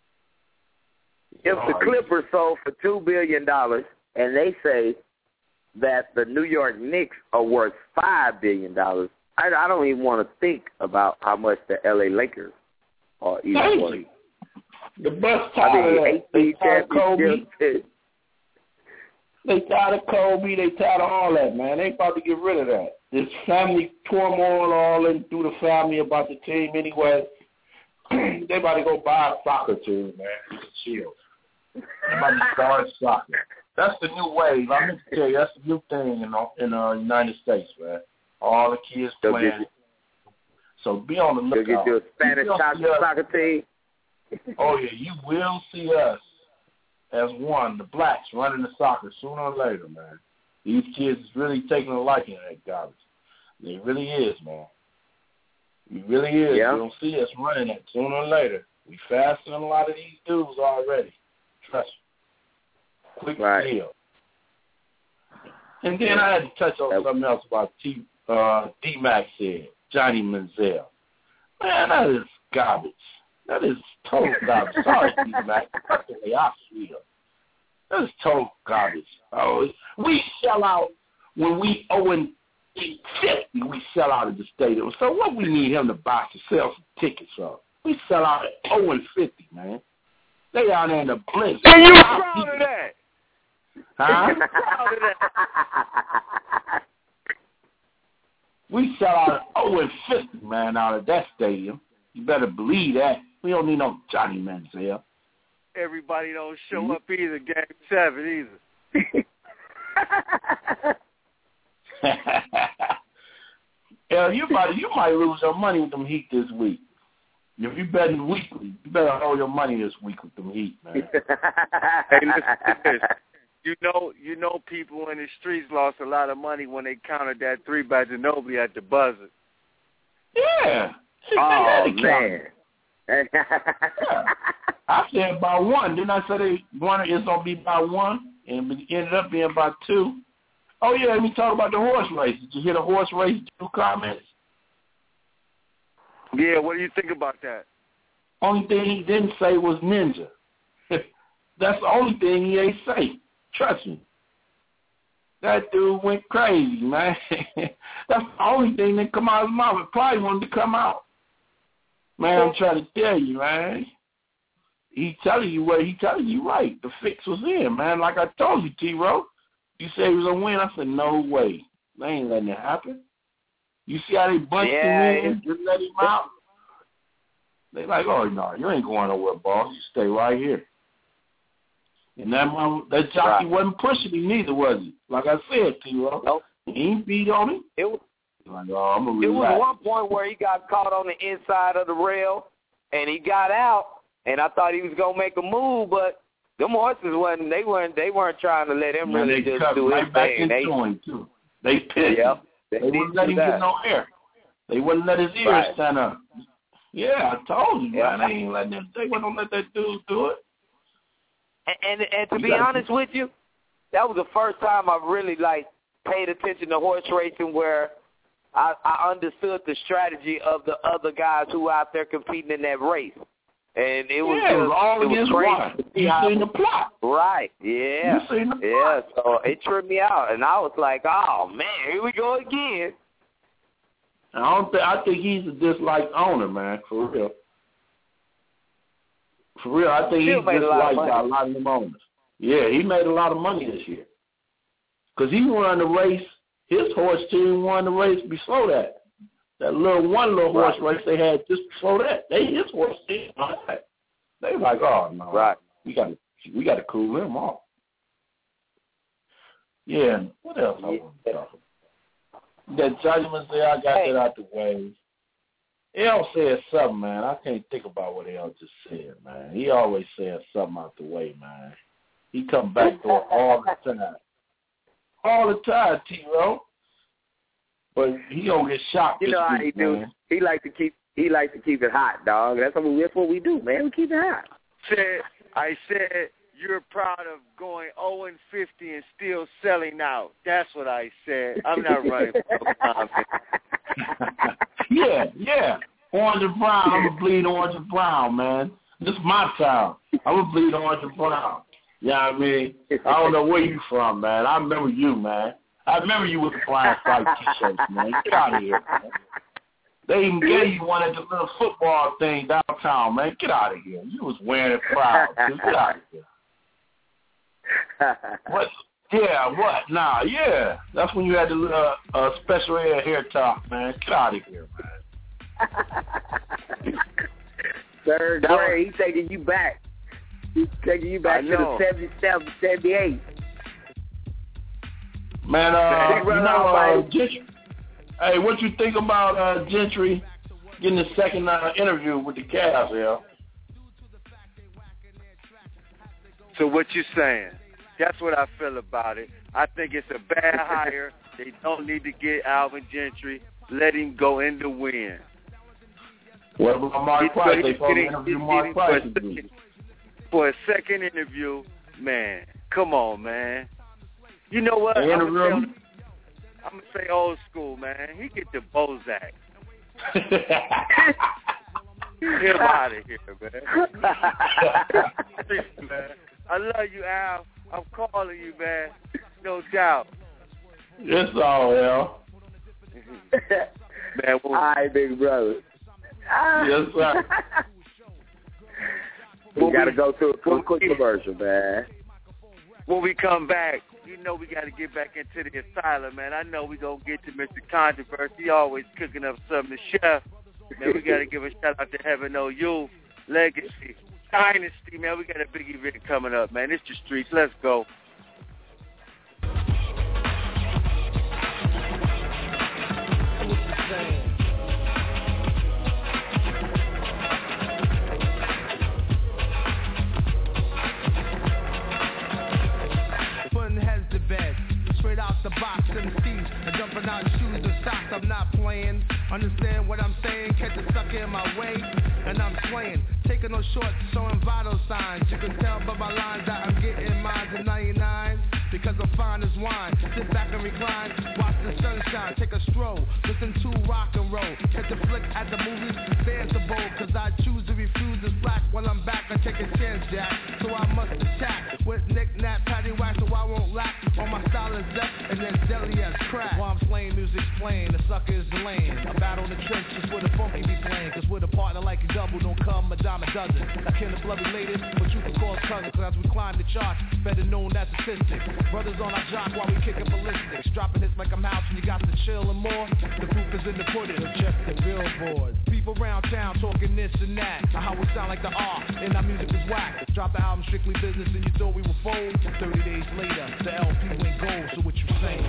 If the Clippers sold for two billion dollars and they say that the New York Knicks are worth five billion dollars, I, I don't even want to think about how much the L A Lakers are even worth. The best tired I mean, of that. They tired of Kobe. They tired of Kobe. They tired of all that, man. They about to get rid of that. This family turmoil all in through the family about the team anyway. They about to go buy a soccer team, man. Chill. They about to start soccer. That's the new wave. I'm going to tell you, that's the new thing in the in, uh, United States, man. All the kids so playing. You, so be on the lookout. You'll get you a Spanish soccer, soccer team. Oh, yeah, you will see us as one, the blacks, running the soccer sooner or later, man. These kids is really taking a liking to that garbage. It really is, man. It really is. Yeah. You don't see us running it sooner or later. We faster than a lot of these dudes already. Trust me. Quick right. deal. And then I had to touch on something else about T, uh, D-Mac said, Johnny Manziel. Man, that is garbage. That is total garbage. Sorry, D-Mac. That's the way I feel. That is total garbage. Oh, we sell out when we owe in fifty. We sell out at the stadium. So what we need him to buy to sell some tickets for? We sell out at oh and fifty, man. They out there in the blitz. And you proud of that? Huh? You proud of that? We sell out at oh and fifty, man, out of that stadium. You better believe that. We don't need no Johnny Manziel. Everybody don't show mm-hmm. up either, game seven either. Yeah, you might you might lose your money with them Heat this week. If you betting weekly, you better hold your money this week with them Heat, man. Hey, listen, you know, you know, people in the streets lost a lot of money when they counted that three by Ginobili at the buzzer. Yeah. Oh man. I said by one. Didn't I say they one is gonna be by one, and it ended up being by two? Oh yeah, let me talk about the horse race. Did you hear the horse race two comments? Yeah, what do you think about that? Only thing he didn't say was ninja. That's the only thing he ain't say. Trust me. That dude went crazy, man. That's the only thing that come out of his mouth. It probably wanted to come out. Man, I'm trying to tell you, man. He telling you what he telling you right. The fix was in, man. Like I told you, T-Row. You said he was going to win. I said, no way. They ain't letting it happen. You see how they bunched yeah, him in, just let him out? They like, oh, no, you ain't going nowhere, boss. You stay right here. And that mom, that jockey right. wasn't pushing him neither, was he? Like I said, T-Row. Nope. He ain't beat on him. It was, like, oh, I'm gonna it was one point where he got caught on the inside of the rail, and he got out, and I thought he was going to make a move, but them horses wasn't, they weren't, they weren't trying to let him Man, really just do right his back thing. They him, too. They pissed yep, him. They, they wouldn't let him that. get no air. They wouldn't let his ears right. stand up. Yeah, I told you, yeah. man. They ain't letting them, they wouldn't let that dude do it. And, and, and to you be honest with you, that was the first time I really, like, paid attention to horse racing where I, I understood the strategy of the other guys who were out there competing in that race. And it was yeah, just, it was all it was against crazy one. to see You how- seen the plot. Right, yeah. You seen the Yeah, plot. so it tripped me out. And I was like, oh, man, here we go again. I don't think I think he's a disliked owner, man, for real. For real, I think Still he's made a lot of disliked by a money. lot of them owners. Yeah, he made a lot of money this year. Because he won the race, his horse team won the race before that. That little one little horse Right. race they had just before that. They his horse team won that. They were like, oh no, Right. we got to we got to cool him off. Yeah, what else I want to talk about? That Judgment Day, I got Hey. that out the way. L said something, man. I can't think about what L just said, man. He always says something out the way, man. He come back to it all the time. All the time, T-Ro. But he gonna get shot You this know how week, he do. man. He like to keep he like to keep it hot, dog. That's what we that's what we do, man. We keep it hot. Said I said you're proud of going oh and fifty and still selling out. That's what I said. I'm not running for no comment. Yeah, yeah. Orange and brown. I'm gonna bleed orange and brown, man. This is my town. I'm gonna bleed orange and brown. You know what I mean? I don't know where you from, man. I remember you, man. I remember you with the blind fight T-shirts, man. Get out of here, man. They even gave you one at the little football thing downtown, man. Get out of here. You was wearing it proud. Dude. Get out of here. What? Yeah, what? Nah, yeah. That's when you had the little uh, special ed hair top, man. Get out of here, man. Third grade, he's taking you back. He's taking you back I to know. the seventy-seven, seventy-eight. Man, uh, Big you brother, know, uh, almighty. Gentry, hey, what you think about uh, Gentry getting the second uh, interview with the Cavs, yeah? So what you saying? That's what I feel about it. I think it's a bad hire. They don't need to get Alvin Gentry. Let him go in the win. What about Mark He's Price? good. They He's supposed to getting- interview he's Mark getting Price. for a this week. second- For a second interview, man, come on, man. You know what? They I'm interview gonna, him? I'm gonna say old school, man. He get the Bozak. Get him out of here, man. man. I love you, Al. I'm calling you, man. No doubt. It's all hell. Man, All right, big brother. Yes, sir. We got to go to a quick, quick commercial, man. When we come back, you know we got to get back into the asylum, man. I know we going to get to Mister Controversy. He always cooking up something to chef. Man, we got to give a shout-out to Heaven O You, Legacy, Dynasty, man. We got a big event coming up, man. It's the streets. Let's go. Putting heads to bed, straight out the box in the seats, and jumping out shoes and socks. I'm not playing. Understand what I'm saying? Catch a sucker in my way, and I'm slaying. Taking no shorts, showing vital signs. You can tell by my lines that I'm getting mines in ninety-nine. Because I'm fine as wine. Sit back and recline, watch the sunshine, take a stroll, listen to rock and roll. Catch a flick at the movies, danceable. Cause I choose to refuse this black. When I'm back, I take a chance, Jack. So I must attack with knick-knack, patty whack, so I won't lack. All my style is up and there's deli as crack. While I'm playing music's playing, the sucker is delaying. A battle in the trenches where the funky be playing. Cause with a partner like a double, don't come a dime a dozen. I kill the blood related, but you can cause cousins. Cause as we climb the charts, better known as statistics. Brothers on our jock while we kicking ballistics. Dropping hits like I'm house and you got to chill and more. The proof is in the pudding. So check the billboard. People around town talking this and that. How we sound like the R and our music is whack. Drop the album Strictly Business and you thought we were fold. thirty days later, the L P went gold. So what you saying?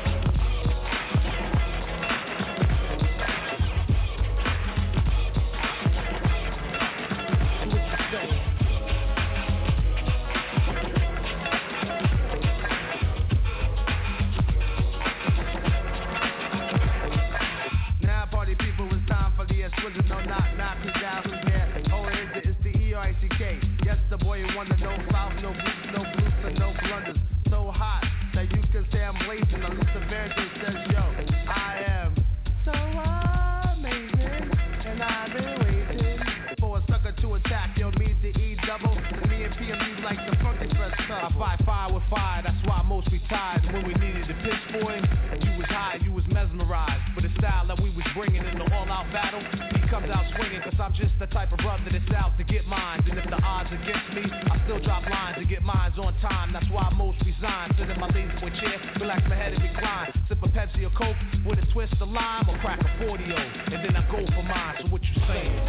No knock knock, who's down, who's there? Oh, it is, it's the E R I C K. Yes, the boy you wonder, no foul, no boots, no boots, and no blunders. So hot that you can say I'm blazing. I look tired, and when we needed a piss boy, you was high, you was mesmerized. For the style that we was bringing in the all-out battle, he comes out swinging, cause I'm just the type of brother that's out to get mines. And if the odds against me, I still drop lines to get mines on time. That's why most resign. Sit in my lazy boy chair, relax my head and recline. Sip a Pepsi or Coke with a twist of lime, or crack a forty-oh, and then I go for mine. So what you saying?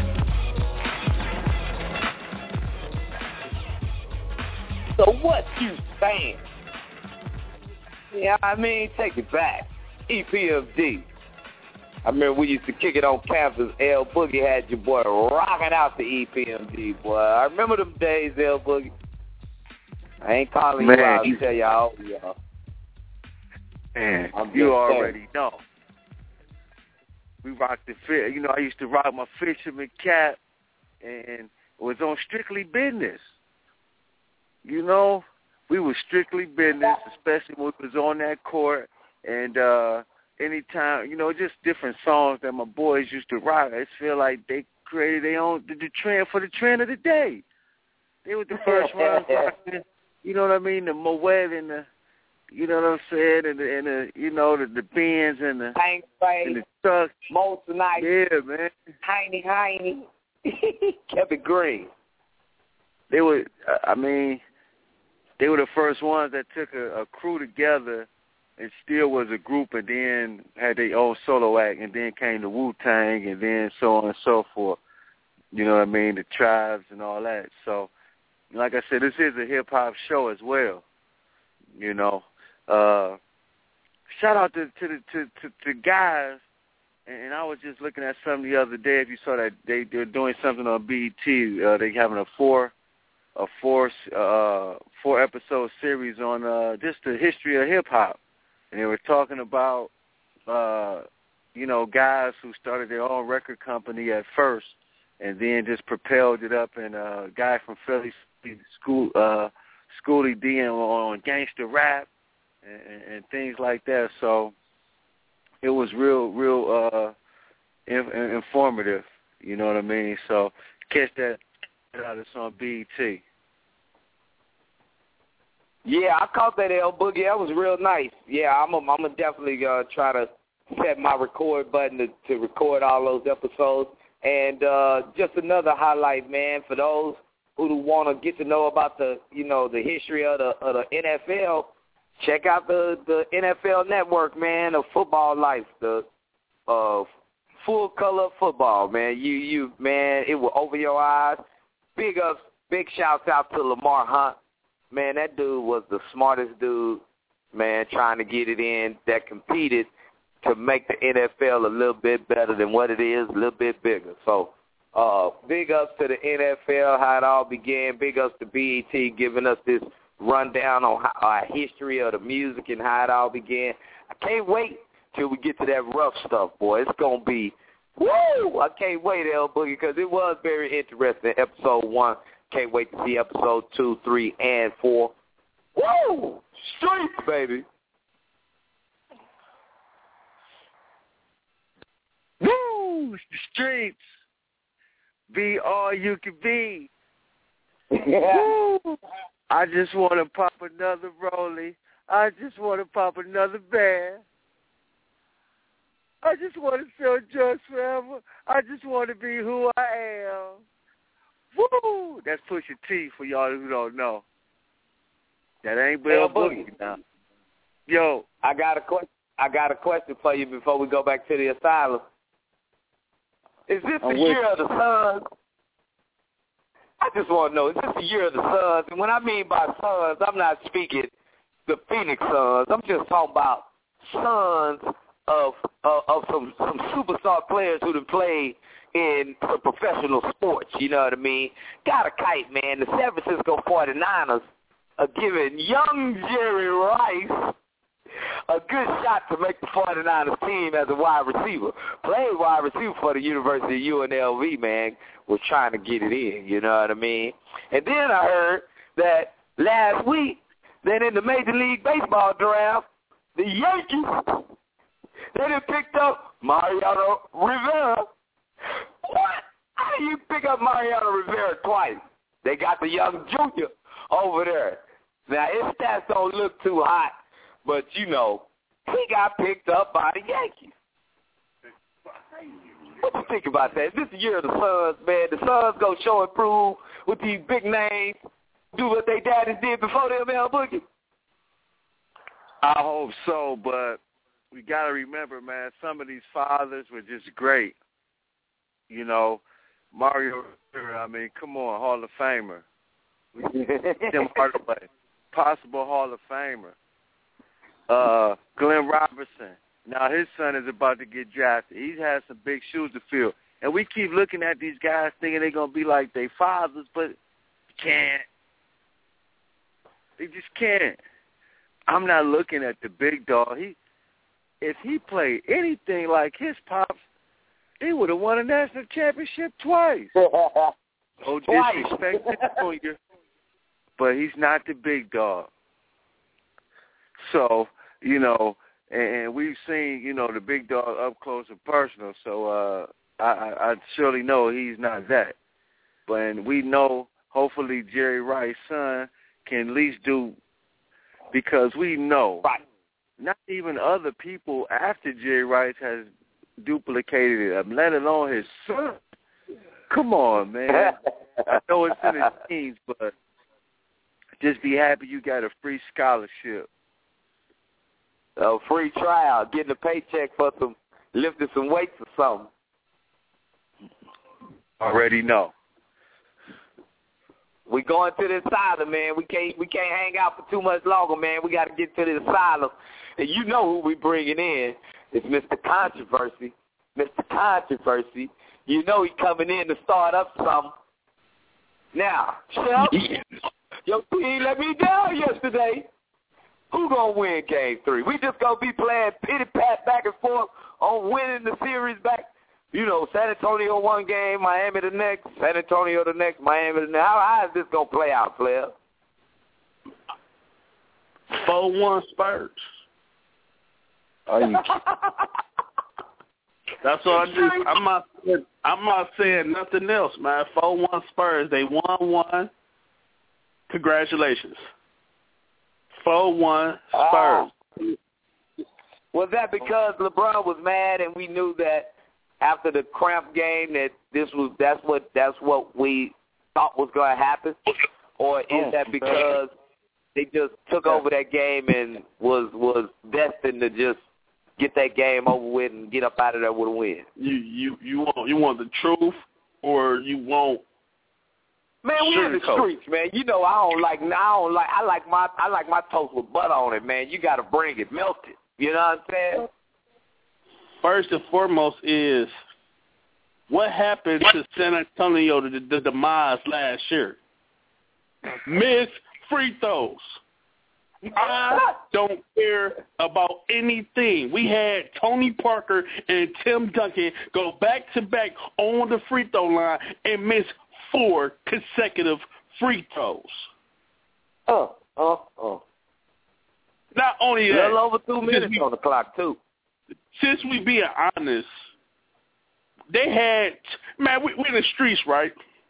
So what you saying? Yeah, I mean, take it back. E P M D. I remember we used to kick it on campus. L Boogie had your boy rocking out the E P M D, boy. I remember them days, L Boogie. I ain't calling Man, you out you, to tell y'all, y'all. Man, I'm you just already saying. know. We rocked the fit. You know, I used to rock my fisherman cap, and it was on Strictly Business. You know, we were strictly business, especially when we was on that court. And uh, anytime, you know, just different songs that my boys used to rock. I just feel like they created their own the, the trend for the trend of the day. They were the first ones rocking, you know what I mean, the Moet and the, you know what I'm saying, and the, and the you know, the, the Benz and the, Tank Spade, and the trucks. Moissanite. Yeah, man. Heine, Heine. Kept it green. They were, I mean, they were the first ones that took a, a crew together and still was a group, and then had their own solo act, and then came the Wu-Tang, and then so on and so forth. You know what I mean? The Tribes and all that. So, like I said, this is a hip-hop show as well. You know, uh, shout out to to the to, to, to guys, and I was just looking at something the other day. If you saw that they they're doing something on B E T, uh, they having a four a four uh, four episode series on uh, just the history of hip hop, and they were talking about uh, you know guys who started their own record company at first, and then just propelled it up. And a guy from Philly, school uh, Schoolie D on gangster rap and, and things like that. So it was real, real uh, in, informative. You know what I mean? So catch that. It's on B E T. Yeah, I caught that L Boogie. That was real nice. Yeah, I'm I'm gonna definitely uh, try to set my record button to, to record all those episodes. And uh, just another highlight, man, for those who want to get to know about the you know the history of the of the N F L. Check out the the N F L Network, man, of football life. The uh, full color football, man. You you man, it will open your eyes. Big ups, big shouts out to Lamar Hunt. Man, that dude was the smartest dude, man, trying to get it in that competed to make the N F L a little bit better than what it is, a little bit bigger. So uh, big ups to the N F L, how it all began. Big ups to B E T giving us this rundown on how, our history of the music and how it all began. I can't wait till we get to that rough stuff, boy. It's going to be woo! I can't wait, L Boogie, because it was very interesting. Episode one. Can't wait to see episode two, three, and four. Woo! Street, baby. Woo! The streets. Be all you can be. Woo! I just want to pop another rollie. I just want to pop another bear. I just want to sell drugs forever. I just want to be who I am. Woo! That's Pusha T for y'all who don't know. That ain't Bill Boogie now. Yo, I got a question. I got a question for you before we go back to the asylum. Is this the year of the sun? I just want to know, is this the year of the Suns? And when I mean by Suns, I'm not speaking the Phoenix Suns. I'm just talking about sons of uh, of some, some superstar players who have played in some professional sports, you know what I mean? Got a kite, man. The San Francisco forty-niners are giving young Jerry Rice a good shot to make the forty-niners team as a wide receiver. Played wide receiver for the University of U N L V, man. Was trying to get it in, you know what I mean? And then I heard that last week, that in the Major League Baseball draft, the Yankees, they done picked up Mariano Rivera. What? How do you pick up Mariano Rivera twice? They got the young junior over there. Now, his stats don't look too hot, but, you know, he got picked up by the Yankees. What you think about that? This is the year of the Suns, man. The Suns go show and prove with these big names, do what they daddies did before them, L Boogie. I hope so, but we got to remember, man, some of these fathers were just great. You know, Mario, I mean, come on, Hall of Famer. Tim Hardaway, possible Hall of Famer. Uh, Glenn Robertson. Now his son is about to get drafted. He's had some big shoes to fill. And we keep looking at these guys thinking they're going to be like their fathers, but can't. They just can't. I'm not looking at the big dog. He, if he played anything like his pops, he would have won a national championship twice. No disrespect to Junior, but he's not the big dog. So, you know, and we've seen, you know, the big dog up close and personal. So uh, I, I surely know he's not that. But we know, hopefully, Jerry Rice's son can at least do, because we know, right, not even other people after Jerry Rice has duplicated it, let alone his son. Come on, man. I know it's in his teens, but just be happy you got a free scholarship. A free trial, getting a paycheck for some, lifting some weights or something. Already know. We going to the asylum, man. We can't we can't hang out for too much longer, man. We got to get to the asylum. And you know who we bringing in. It's Mister Controversy. Mister Controversy. You know he coming in to start up something. Now, Chef, your team let me down yesterday. Who gonna win Game Three? We just gonna be playing pity pat back and forth on winning the series back. You know, San Antonio one game, Miami the next, San Antonio the next, Miami the next. How, how is this going to play out, player? four one Spurs. Are you That's all I do. I'm not, I'm not saying nothing else, man. four one Spurs. They won one. Congratulations. four one Spurs. Uh, was that because LeBron was mad and we knew that after the cramp game that this was that's what that's what we thought was going to happen, or is that because they just took over that game and was was destined to just get that game over with and get up out of there with a win? You you you want you want the truth, or you want? Man, we in the streets, man. You know I don't like I don't like I like my I like my toast with butter on it, man. You got to bring it melted. You know what I'm saying? First and foremost is what happened to San Antonio, the, the demise last year? Missed free throws. I don't care about anything. We had Tony Parker and Tim Duncan go back-to-back on the free throw line and miss four consecutive free throws. Oh, oh, oh. Not only that. A little over two minutes we, on the clock, too. Since we being honest, they had, man, we, we in the streets, right?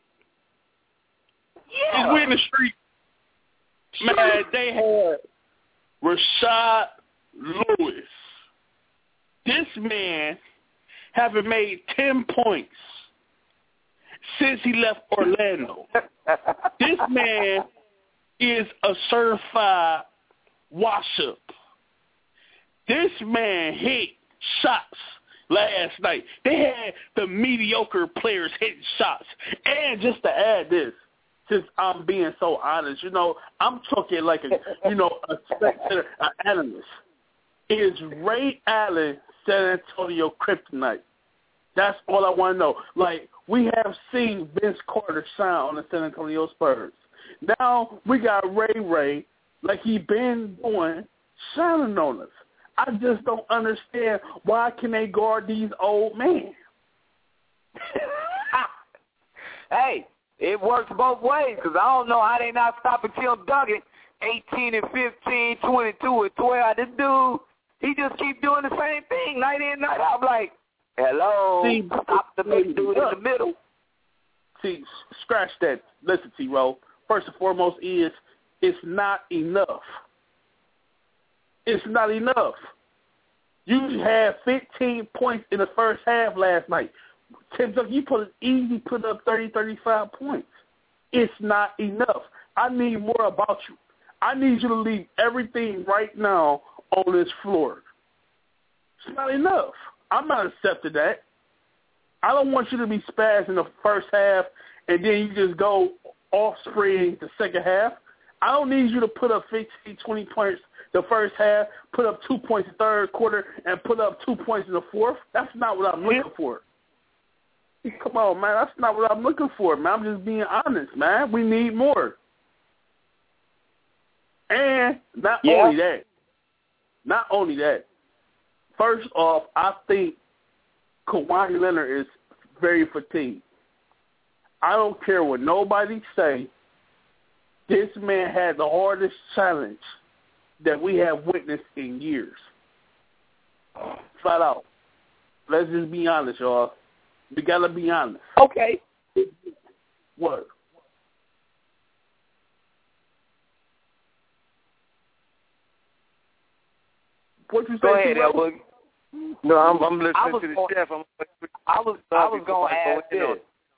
Yeah. We in the streets. Man, they had Rashad Lewis. This man having made ten points since he left Orlando. This man is a certified wash-up. This man hit shots last night. They had the mediocre players hitting shots. And just to add this, since I'm being so honest, you know, I'm talking like a, you know, a spectator, an analyst. Is Ray Allen San Antonio kryptonite? That's all I want to know. Like, we have seen Vince Carter shine on the San Antonio Spurs. Now we got Ray Ray, like he been doing, shining on us. I just don't understand why can they guard these old men. Hey, it works both ways because I don't know how they not stopping Tim Duncan, eighteen and fifteen, twenty-two and twelve. This dude, he just keep doing the same thing night in, night out. I'm like, hello, see, stop the big dude in the middle. See, scratch that. Listen, T-Roll. First and foremost is it's not enough. It's not enough. You had fifteen points in the first half last night. Kentucky, you put easy put up thirty, thirty-five points. It's not enough. I need more about you. I need you to leave everything right now on this floor. It's not enough. I'm not accepting that. I don't want you to be spazzed in the first half and then you just go off spring the second half. I don't need you to put up fifteen, twenty points the first half, put up two points the third quarter, and put up two points in the fourth. That's not what I'm looking for. Come on, man. That's not what I'm looking for, man. I'm just being honest, man. We need more. And not yeah. only that, not only that, first off, I think Kawhi Leonard is very fatigued. I don't care what nobody say. This man had the hardest challenge that we have witnessed in years. Flat out. Let's just be honest, y'all. We got to be honest. Okay. What? What you say? Go ahead, Elwood. No, I'm, I'm listening I was to the going, chef. I'm, I was I was going to ask this.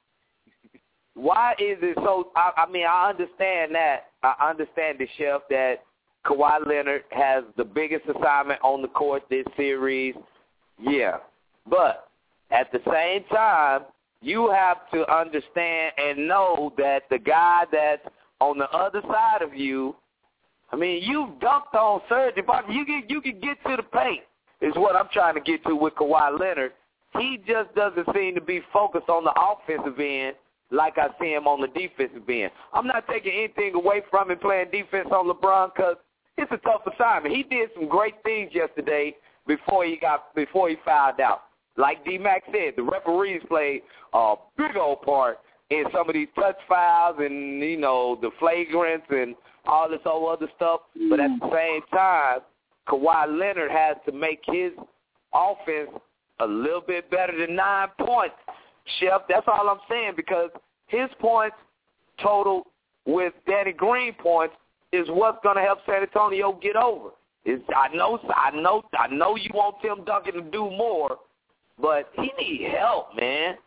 Why is it so? I, I mean, I understand that. I understand the chef that Kawhi Leonard has the biggest assignment on the court this series. Yeah, but at the same time, you have to understand and know that the guy that's on the other side of you, I mean, you dunked on Serge Ibaka. You can you can get to the paint. Is what I'm trying to get to with Kawhi Leonard. He just doesn't seem to be focused on the offensive end like I see him on the defensive end. I'm not taking anything away from him playing defense on LeBron because it's a tough assignment. He did some great things yesterday before he got before he fouled out. Like D-Mac said, the referees played a big old part in some of these touch fouls and, you know, the flagrants and all this whole other stuff. But at the same time, Kawhi Leonard has to make his offense a little bit better than nine points, Chef. That's all I'm saying, because his points total with Danny Green points is what's going to help San Antonio get over. It's, I know, I know, I know you want Tim Duncan to do more, but he needs help, man.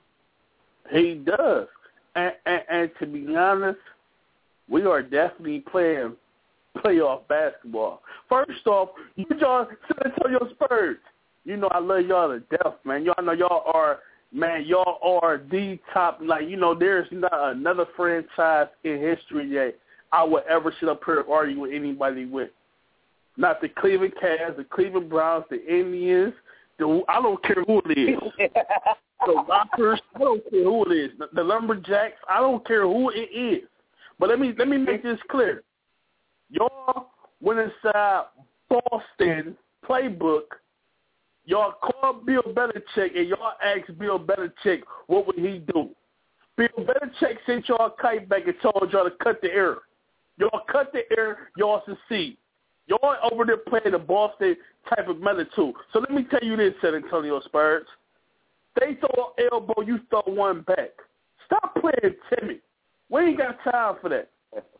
He does, and, and, and to be honest, we are definitely playing playoff basketball. First off, you y'all San Antonio Spurs. You know I love y'all to death, man. Y'all know y'all are, man, y'all are the top, like, you know, there's not another franchise in history that I would ever sit up here and argue with anybody with. Not the Cleveland Cavs, the Cleveland Browns, the Indians, the, I don't care who it is. The Rockers, I don't care who it is. The, the Lumberjacks, I don't care who it is. But let me let me make this clear. Y'all went inside Boston playbook. Y'all called Bill Belichick and y'all asked Bill Belichick what would he do. Bill Belichick sent y'all a kite back and told y'all to cut the air. Y'all cut the air, y'all succeed. Y'all over there playing the Boston type of method too. So let me tell you this, San Antonio Spurs. They throw an elbow, you throw one back. Stop playing timid. We ain't got time for that.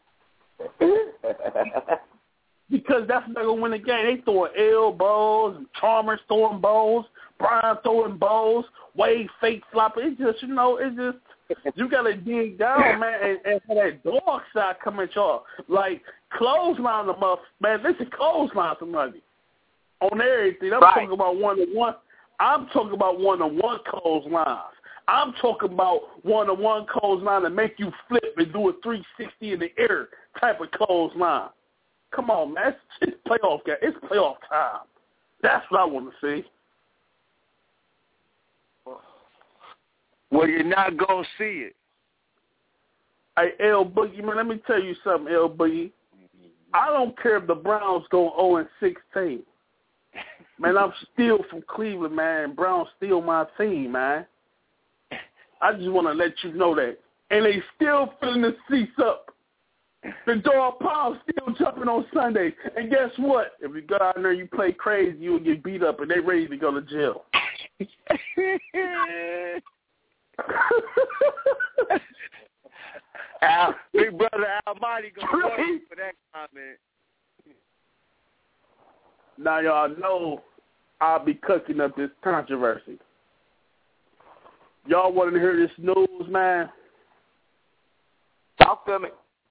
Because that's not going to win the game. They throwing elbows, and Chalmers throwing balls, Brian throwing balls, Wade fake flopping. It's just, you know, it's just, you got to dig down, man, and, and have that dog side come at y'all. Like, clothesline them up, man. Listen, clothesline somebody on everything. I'm right. talking about one-on-one. I'm talking about one-on-one clotheslines. I'm talking about one-on-one clothesline to make you flip and do a three sixty in the air type of clothesline. Come on, man. It's, it's playoff game. It's playoff time. That's what I want to see. Well, you're not going to see it. Hey, L Boogie, man, let me tell you something, L Boogie. I don't care if the Browns go oh and sixteen. Man, I'm still from Cleveland, man. Browns still my team, man. I just want to let you know that. And they still filling the seats up. The dog pound still jumping on Sunday. And guess what? If you go out there and you play crazy, you'll get beat up, and they ready to go to jail. Al, big brother Almighty gonna love you for that comment. Now y'all know I'll be cooking up this controversy. Y'all want to hear this news, man? Talk to me.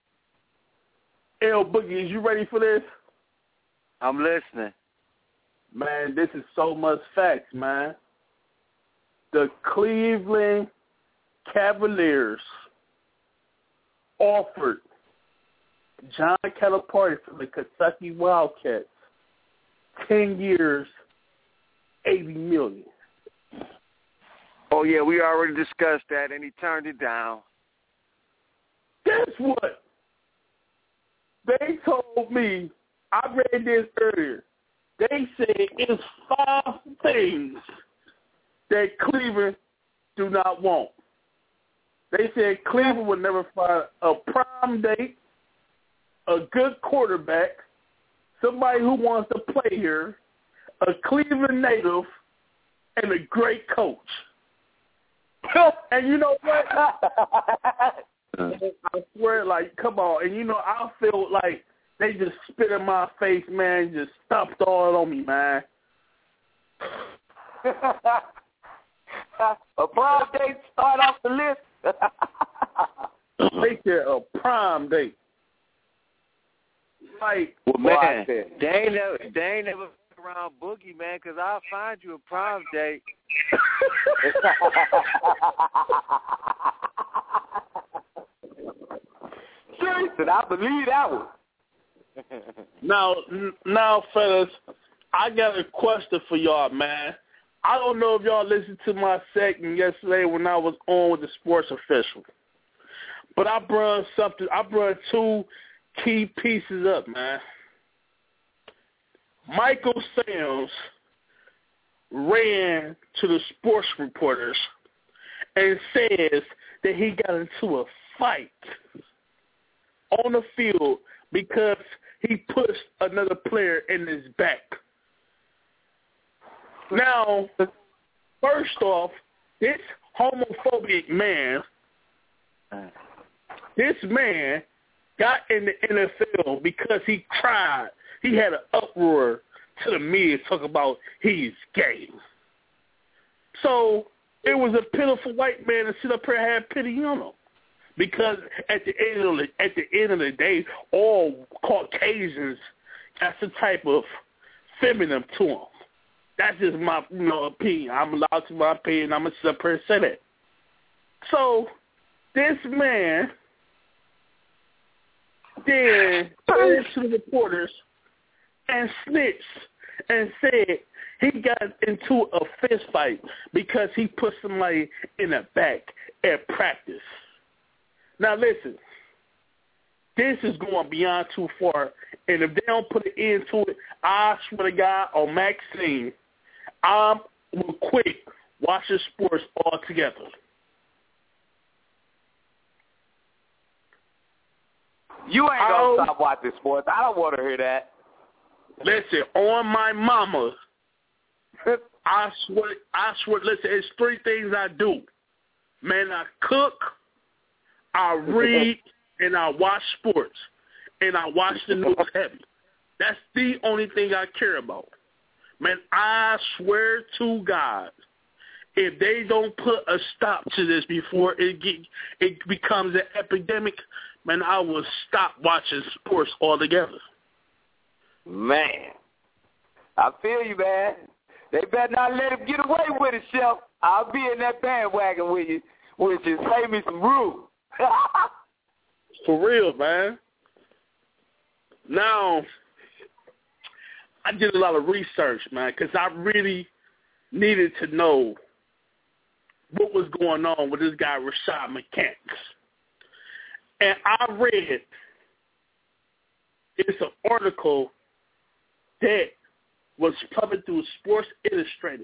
L Boogie, is you ready for this? I'm listening. Man, this is so much facts, man. The Cleveland Cavaliers offered John Calipari from the Kentucky Wildcats ten years, eighty million dollars. Oh, yeah, we already discussed that, and he turned it down. Guess what? They told me, I read this earlier, they said it's five things that Cleveland do not want. They said Cleveland would never find a prime date, a good quarterback, somebody who wants to play here, a Cleveland native, and a great coach. And you know what? I swear, like, come on. And you know, I feel like they just spit in my face, man, just stomped all on me, man. A prime date start off the list. They said a prime date. Like, well, man, they ain't never, they ain't never been around Boogie, man, because I'll find you a prime date. Jason, I believe that one. Now, now, fellas, I got a question for y'all, man. I don't know if y'all listened to my segment yesterday when I was on with the sports official, but I brought something. I brought two key pieces up, man. Michael Sam's ran to the sports reporters and says that he got into a fight on the field because he pushed another player in his back. Now, first off, this homophobic man, this man got in the N F L because he cried. He had an uproar to the media talking about he's gay. So it was a pitiful white man to sit up here and have pity on him. Because at the end of the, at the end of the day, all Caucasians got some type of feminine to them. That's just my, you know, opinion. I'm allowed to my opinion. I'm gonna sit up here and say that. So this man then turned to the reporters and snitched and said he got into a fist fight because he put somebody in the back at practice. Now listen, this is going beyond too far, and if they don't put an end to it, I swear to God, on Maxine, I will quit watching sports altogether. You ain't gonna stop watching sports. I don't want to hear that. Listen, on my mama, I swear, I swear, listen, it's three things I do. Man, I cook, I read, and I watch sports, and I watch the news heavy. That's the only thing I care about. Man, I swear to God, if they don't put a stop to this before it get, it becomes an epidemic, man, I will stop watching sports altogether. Man, I feel you, man. They better not let him get away with it, Chef. I'll be in that bandwagon with you, which is pay me some room. For real, man. Now, I did a lot of research, man, because I really needed to know what was going on with this guy, Rashad McCants. And I read, it's an article that was published through Sports Illustrated.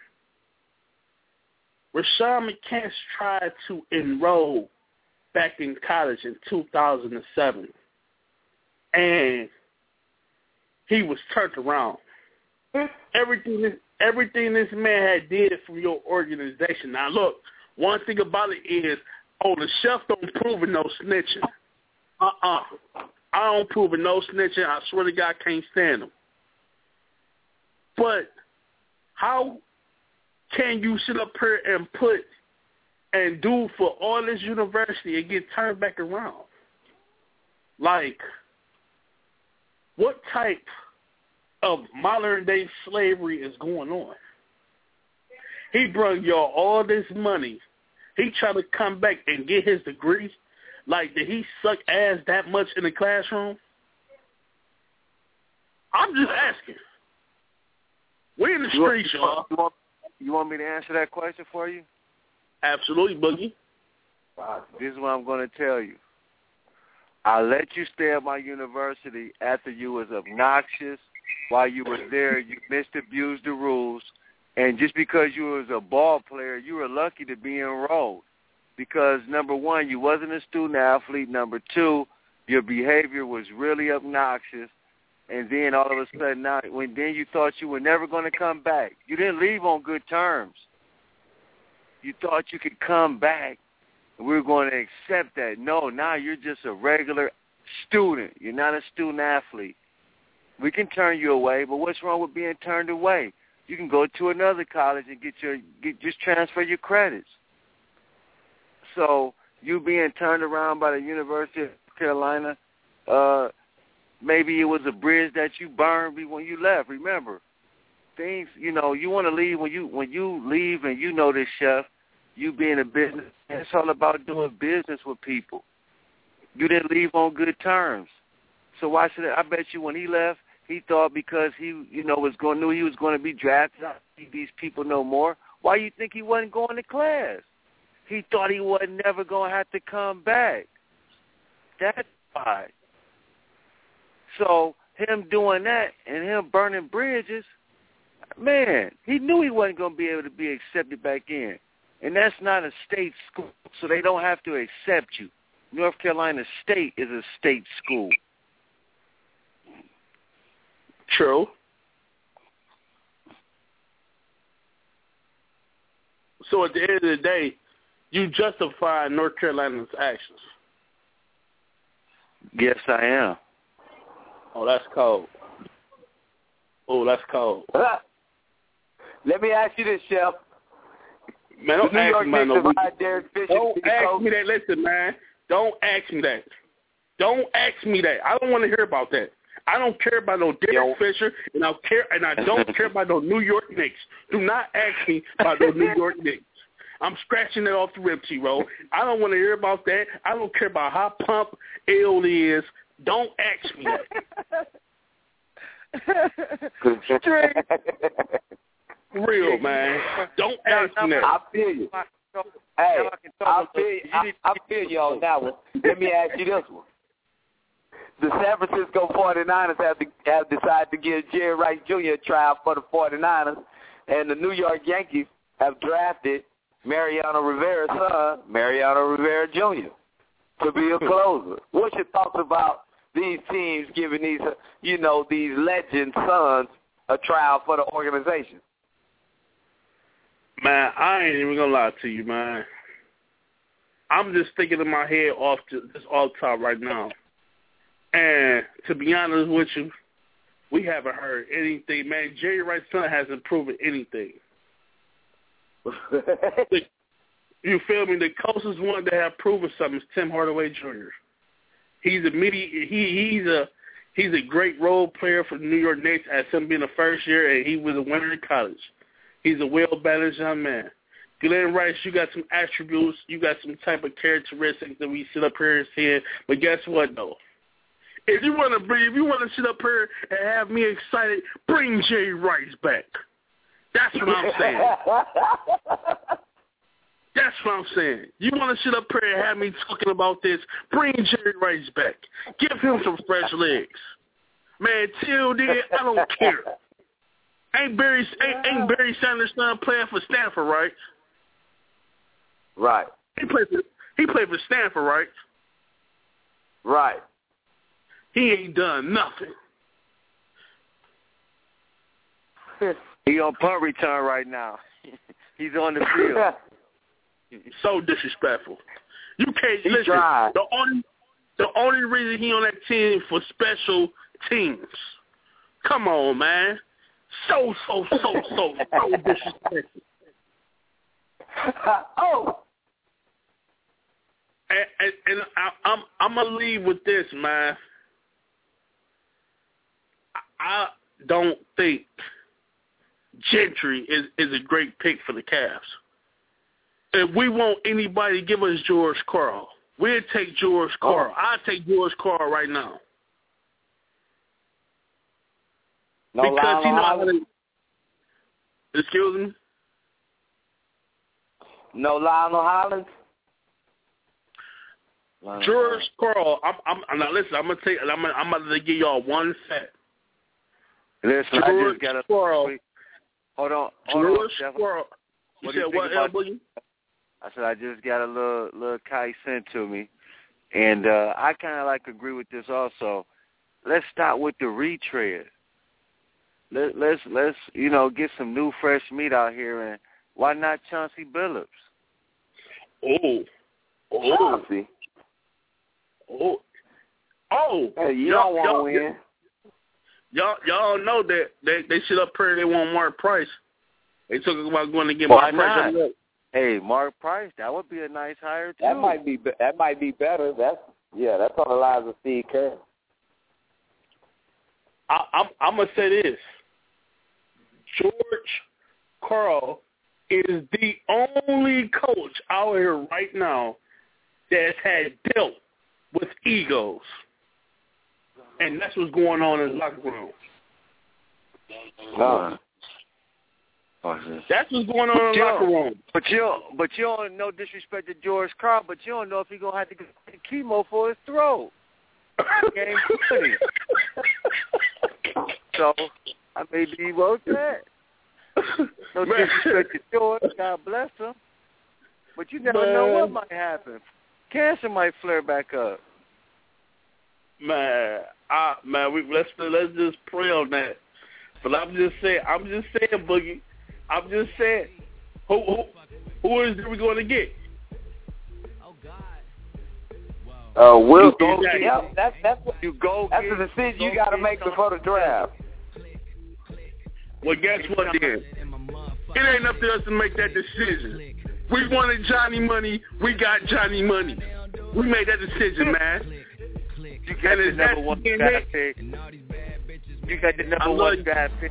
Rashad McCants tried to enroll back in college in two thousand seven, and he was turned around. Everything this, everything this man had did for your organization. Now, look, one thing about it is oh, the chef don't prove it no snitching. Uh-uh. I don't prove it no snitching. I swear to God, I can't stand him. But how can you sit up here and put and do for all this university and get turned back around? Like, what type of modern-day slavery is going on? He brought y'all all this money. He tried to come back and get his degree. Like, did he suck ass that much in the classroom? I'm just asking. We're in the You want- streets, you y'all. want, you, want, you want me to answer that question for you? Absolutely, Boogie. This is what I'm going to tell you. I let you stay at my university after you was obnoxious. While you were there, you misabused the rules. And just because you was a ball player, you were lucky to be enrolled. Because, number one, you wasn't a student athlete. Number two, your behavior was really obnoxious. And then all of a sudden, now, when then you thought you were never going to come back. You didn't leave on good terms. You thought you could come back, and we were going to accept that. No, now you're just a regular student. You're not a student athlete. We can turn you away, but what's wrong with being turned away? You can go to another college and get your get, just transfer your credits. So you being turned around by the University of Carolina, uh, maybe it was a bridge that you burned when you left. Remember, things, you know, you want to leave when you when you leave, and you know this, Chef. You being a business, it's all about doing business with people. You didn't leave on good terms, so why should I? I bet you when he left, he thought because he, you know, was going knew he was going to be drafted. I see these people no more. Why you think he wasn't going to class? He thought he wasn't never going to have to come back. That's why. So him doing that and him burning bridges, man, he knew he wasn't going to be able to be accepted back in. And that's not a state school, so they don't have to accept you. North Carolina State is a state school. True. So at the end of the day, you justify North Carolina's actions. Yes, I am. Oh, that's cold. Oh, that's cold. Let me ask you this, Chef. Man, don't The New ask York me about Knicks no divide Derek Fisher. Don't to the ask coach. me that. Listen, man. Don't ask me that. Don't ask me that. I don't want to hear about that. I don't care about no Derek Fisher, and I care, and I don't care about no New York Knicks. Do not ask me about no New York Knicks. I'm scratching that off the rib, T-Roll. I don't want to hear about that. I don't care about how pump ill it is. Don't ask me that. Straight. Real, man. Don't ask me that. I feel you. Hey, I feel you. I, I feel you on that one. Let me ask you this one. The San Francisco forty-niners have, to, have decided to give Jerry Rice Junior a trial for the forty-niners, and the New York Yankees have drafted Mariano Rivera's son, Mariano Rivera Junior, to be a closer. What's your thoughts about these teams giving these, you know, these legend sons a trial for the organization? Man, I ain't even gonna lie to you, man. I'm just thinking in my head off to, just off top right now. And to be honest with you, we haven't heard anything, man. Jerry Rice's son hasn't proven anything. the, you feel me? The closest one to have proven something is Tim Hardaway Junior He's a midi, he he's a he's a great role player for the New York Knicks as him being the first year, and he was a winner in college. He's a well-balanced young man. Glenn Rice, you got some attributes, you got some type of characteristics that we sit up here and see. But guess what, though? If you want to bring, if you want to sit up here and have me excited, bring Jerry Rice back. That's what I'm saying. That's what I'm saying. You want to sit up here and have me talking about this, bring Jerry Rice back. Give him some fresh legs. Man, till then, I don't care. Ain't Barry, ain't, ain't Barry Sanders' son playing for Stanford, right? Right. He played for, he played for Stanford, right? Right. He ain't done nothing. He on punt return right now. He's on the field. So disrespectful. You can't He listen. tried. The only the only reason he on that team for special teams. Come on, man. So so so so so disrespectful. oh. And, and, and I, I'm I'm gonna leave with this, man. I, I don't think Gentry is, is a great pick for the Cavs. If we want anybody to give us George Karl, we'll take George Karl. Oh. I'll take George Karl right now. No because he know how to, excuse me? No Lionel Hollins? George Karl, I'm, I'm now listen. I'm gonna take. I'm gonna, I'm gonna give y'all one fact. Listen, George I just got a Karl. wait, hold on, hold George on, Karl. You what said you what, about, Elbow? I said I just got a little little kite sent to me, and uh, I kind of like agree with this also. Let's start with the retread. Let, let's let's you know get some new fresh meat out here, and why not Chauncey Billups? Oh, oh. Chauncey. Oh, oh! Hey, you y'all, don't want y'all, to win. Y'all, y'all know that they they sit up here. They want Mark Price. They talk about going to get Why Mark not? Price. Hey, Mark Price, that would be a nice hire too. That might be that might be better. That's yeah. That's on the lines of Steve Kerr. I, I'm I'm gonna say this: George Karl is the only coach out here right now that's had dealt with egos, and that's what's going on in the locker room. No. That's what's going on in the locker room. But you, don't, but you don't no disrespect to George Karl, but you don't know if he's gonna have to get chemo for his throat. Game twenty. So I may be wrote that. No disrespect to George, God bless him. But you never Man. know what might happen. Cancer might flare back up. Man, I, man, we let's let's just pray on that. But I'm just saying, I'm just saying, Boogie. I'm just saying, who who who is we going to get? Uh, we'll You go. go get- Yep, that's that's what You go. that's get, the decision go you got to get make before the draft. Well, guess what then? It ain't up to us to make that decision. We wanted Johnny Money. We got Johnny Money. We made that decision, man. You got And the is number that one getting draft hit? pick. You got the I number love one you. draft pick.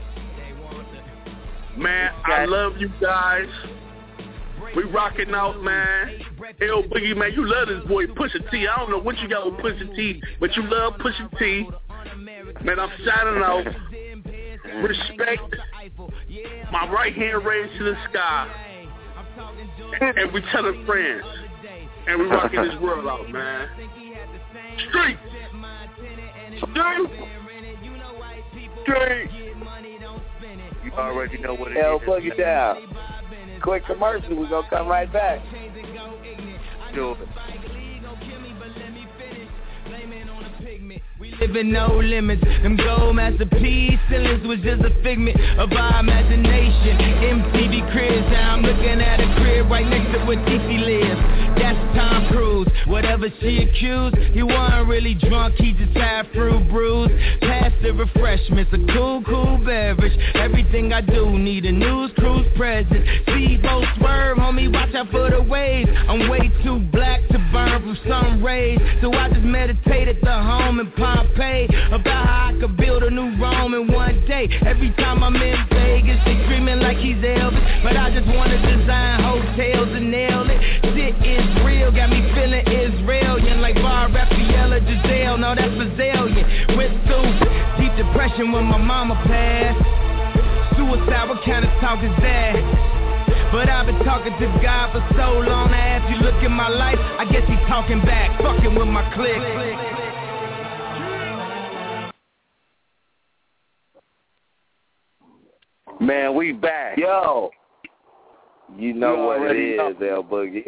Man, I love you guys. We rocking out, man. L Boogie, man, you love this boy Pusha T. I don't know what you got with Pusha T, but you love Pusha T. Man, I'm shouting out. Respect. My right hand raised to the sky. And, and we telling friends. And we rocking this world out, man. Street. Street. Street. You already know what it L is. Boogie down. Quick commercial. We're gonna come right back. Do it. Living no limits, them gold masterpiece ceilings was just a figment of our imagination. M T V cribs, now I'm looking at a crib right next to where T C lives. That's Tom Cruise. Whatever she accused, he wasn't really drunk, he just had fruit brews. Pass the refreshments, a cool, cool beverage. Everything I do need a news cruise present. Steve-O swerve, homie, watch out for the waves. I'm way too black to burn from sun rays, so I just meditate at the home in Pompeii about how I could build a new Rome in one day. Every time I'm in Vegas, they screaming like he's Elvis, but I just wanna design hotels and nail it. Shit is real, got me feeling Israelian like Bar Raphael Giselle. No, that's Brazilian. Went through deep depression when my mama passed. Suicide, what kind of talk is that? But I've been talking to God for so long. I asked you look at my life, I guess he's talking back, fucking with my clique. Man, we back. Yo, you know You what it already is, know. L Boogie.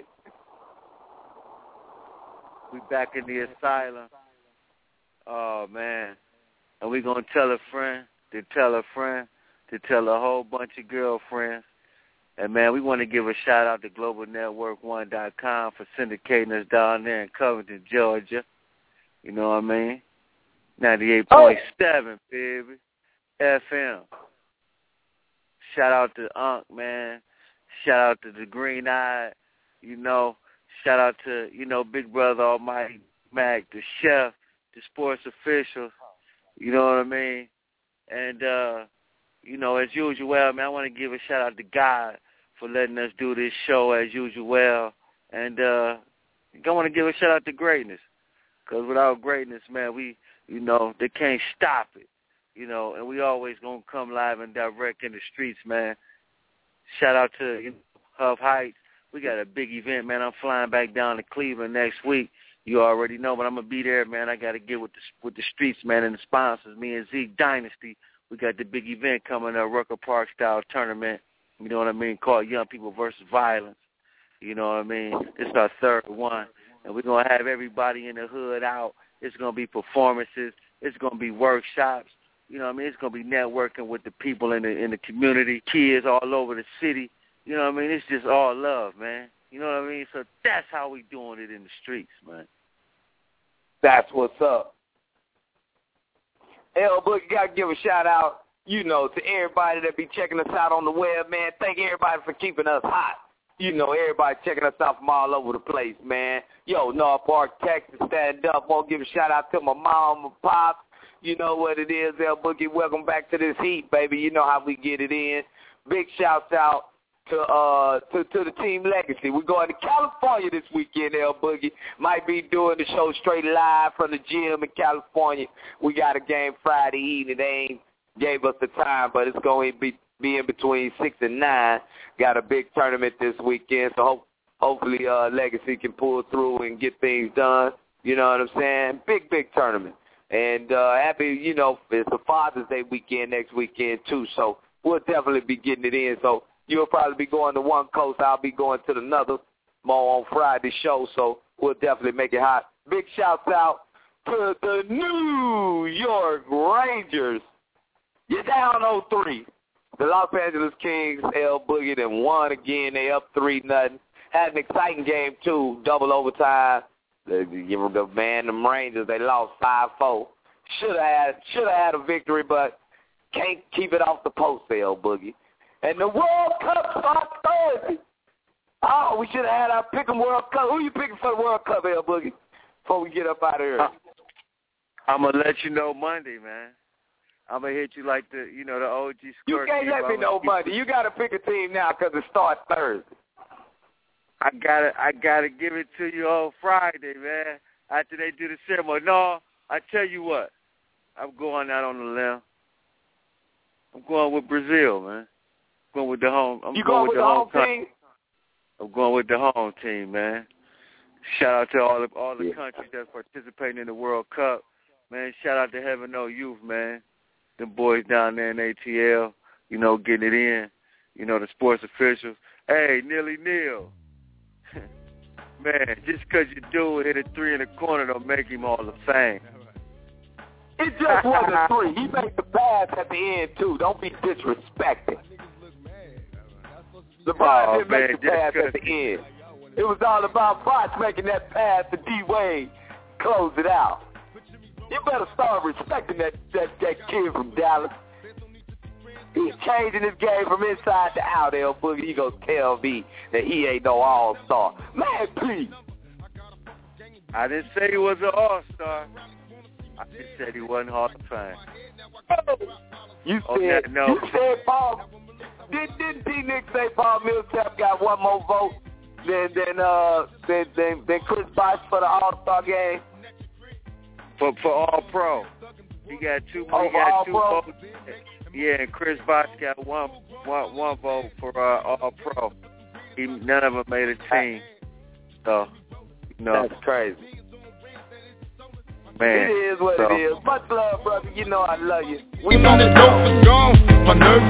We back in the asylum. Oh, man. And we going to tell a friend to tell a friend to tell a whole bunch of girlfriends. And, man, we want to give a shout-out to Global Network one dot com for syndicating us down there in Covington, Georgia. You know what I mean? ninety-eight point seven, baby. F M. Shout out to Unc, man. Shout out to the Green Eye. You know, shout out to, you know, Big Brother Almighty Mac, the chef, the sports official. You know what I mean? And, uh, you know, as usual, man, I want to give a shout out to God for letting us do this show as usual. And uh, I want to give a shout out to greatness. Because without greatness, man, we, you know, they can't stop it. You know, and we always going to come live and direct in the streets, man. Shout out to, you know, Huff Heights. We got a big event, man. I'm flying back down to Cleveland next week. You already know, but I'm going to be there, man. I got to get with the, with the streets, man, and the sponsors. Me and Zeke Dynasty, we got the big event coming up, Rucker Park style tournament. You know what I mean? Called Young People versus Violence. You know what I mean? It's our third one. And we're going to have everybody in the hood out. It's going to be performances. It's going to be workshops. You know what I mean? It's going to be networking with the people in the in the community, kids all over the city. You know what I mean? It's just all love, man. You know what I mean? So that's how we doing it in the streets, man. That's what's up. L Book, you got to give a shout-out, you know, to everybody that be checking us out on the web, man. Thank everybody for keeping us hot. You know, everybody checking us out from all over the place, man. Yo, North Park, Texas, stand up. Want to give a shout-out to my mom and pops. You know what it is, L Boogie. Welcome back to this heat, baby. You know how we get it in. Big shouts out to uh to, to the Team Legacy. We're going to California this weekend, L Boogie. Might be doing the show straight live from the gym in California. We got a game Friday evening. They ain't gave us the time, but it's going to be, be in between six and nine. Got a big tournament this weekend, so hope, hopefully uh, Legacy can pull through and get things done. You know what I'm saying? Big, big tournament. And uh, happy, you know, it's the Father's Day weekend next weekend, too, so we'll definitely be getting it in. So you'll probably be going to one coast. I'll be going to another more on Friday's show, so we'll definitely make it hot. Big shouts out to the New York Rangers. You're down oh three. The Los Angeles Kings, L Boogie, then won again. They up three nothing. Had an exciting game, too, double overtime. The, the man, them Rangers, they lost five four. Should have had, should have had a victory, but can't keep it off the post, L Boogie. And the World Cup starts Thursday. Oh, we should have had our Pick'em World Cup. Who you picking for the World Cup, L Boogie? Before we get up out of here. Uh, I'm gonna let you know Monday, man. I'm gonna hit you like the, you know, the O G. You can't let me know Monday. You gotta pick a team now because it starts Thursday. I gotta, I gotta give it to you on Friday, man. After they do the ceremony. No, I tell you what, I'm going out on the limb. I'm going with Brazil, man. I'm going with the home. I'm you going, going with the home, home team? I'm going with the home team, man. Shout out to all the all the yeah. countries that's participating in the World Cup, man. Shout out to Heaven No Youth, man. Them boys down there in A T L, you know, getting it in. You know, the sports officials. Hey, Neely Neal. Man, just because you do it, hit a three in the corner don't make him all the fame. It just wasn't a three. He made the pass at the end, too. Don't be disrespected. LeBron oh, didn't man, make the pass at the end. It was all about Bosh making that pass to D-Wade, close it out. You better start respecting that, that, that kid from Dallas. He's changing his game from inside to out, L Boogie. He gonna tell me that he ain't no all-star. Man, please. I didn't say he was an all-star. I just said he wasn't Hall of Fame. Oh, you oh, said, no. you said Paul. Did, didn't D-Nick say Paul Millsap got one more vote than than uh than than, than Chris Bosh for the All-Star game? For for All-Pro, he got two. Oh, he got two All-Pro? votes. Yeah, and Chris Bosh got one, one, one vote for uh, All-Pro. He, none of them made a team. So, you know. That's crazy. Man. It is what so. it is. Much love, brother. You know I love you. We on the dope is gone. My nerve.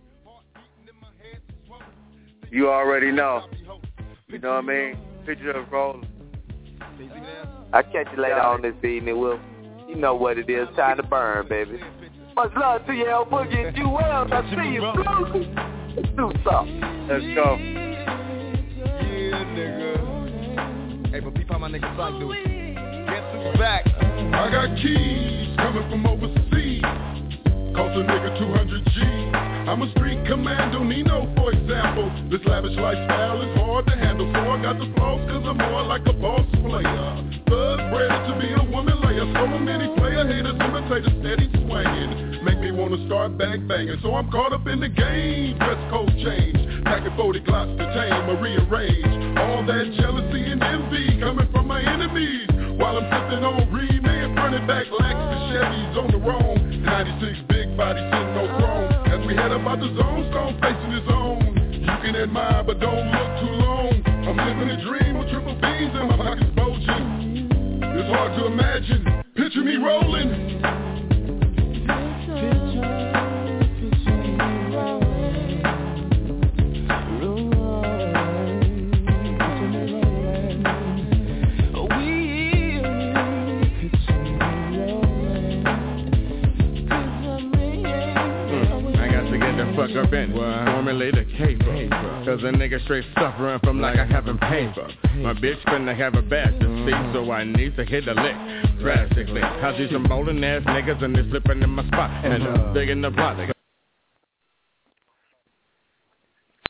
You already know. You know what I mean? Picture of rolling. I'll catch you later on this evening, Will. You know what it is. Time to burn, baby. Much love to you, L Boogie. Do well. I see you. Do something. Let's go. Yeah, nigga. Hey, but peep how my nigga Psych do it. Guess who's back? I got keys coming from overseas. Cost a nigga two hundred G. I'm a street commando, Nino, for example. This lavish lifestyle is hard to handle, so I got the flaws cause I'm more like a boss player. Thug bred to be a woman layer. So many player haters imitate a steady swinging. Make me wanna start back banging. So I'm caught up in the game. Dress code change. Packing forty glocks to tame or rearrange. All that jealousy and envy coming from my enemies. While I'm sipping on Re-Man, running back Lexus Chevys on the roam. ninety-six big body sitting on chrome. As we head about the zone, stone facing his own. You can admire, but don't look too long. I'm living a dream with triple beans in my pockets bulging. It's hard to imagine. Picture me rolling. Fuck up in it, formulate a caper. Cause a nigga straight suffering from like I haven't paid for. My bitch finna have a bad to see, so I need to hit a lick drastically. I see some bowling ass niggas and they flipping in my spot. And uh, big in the block,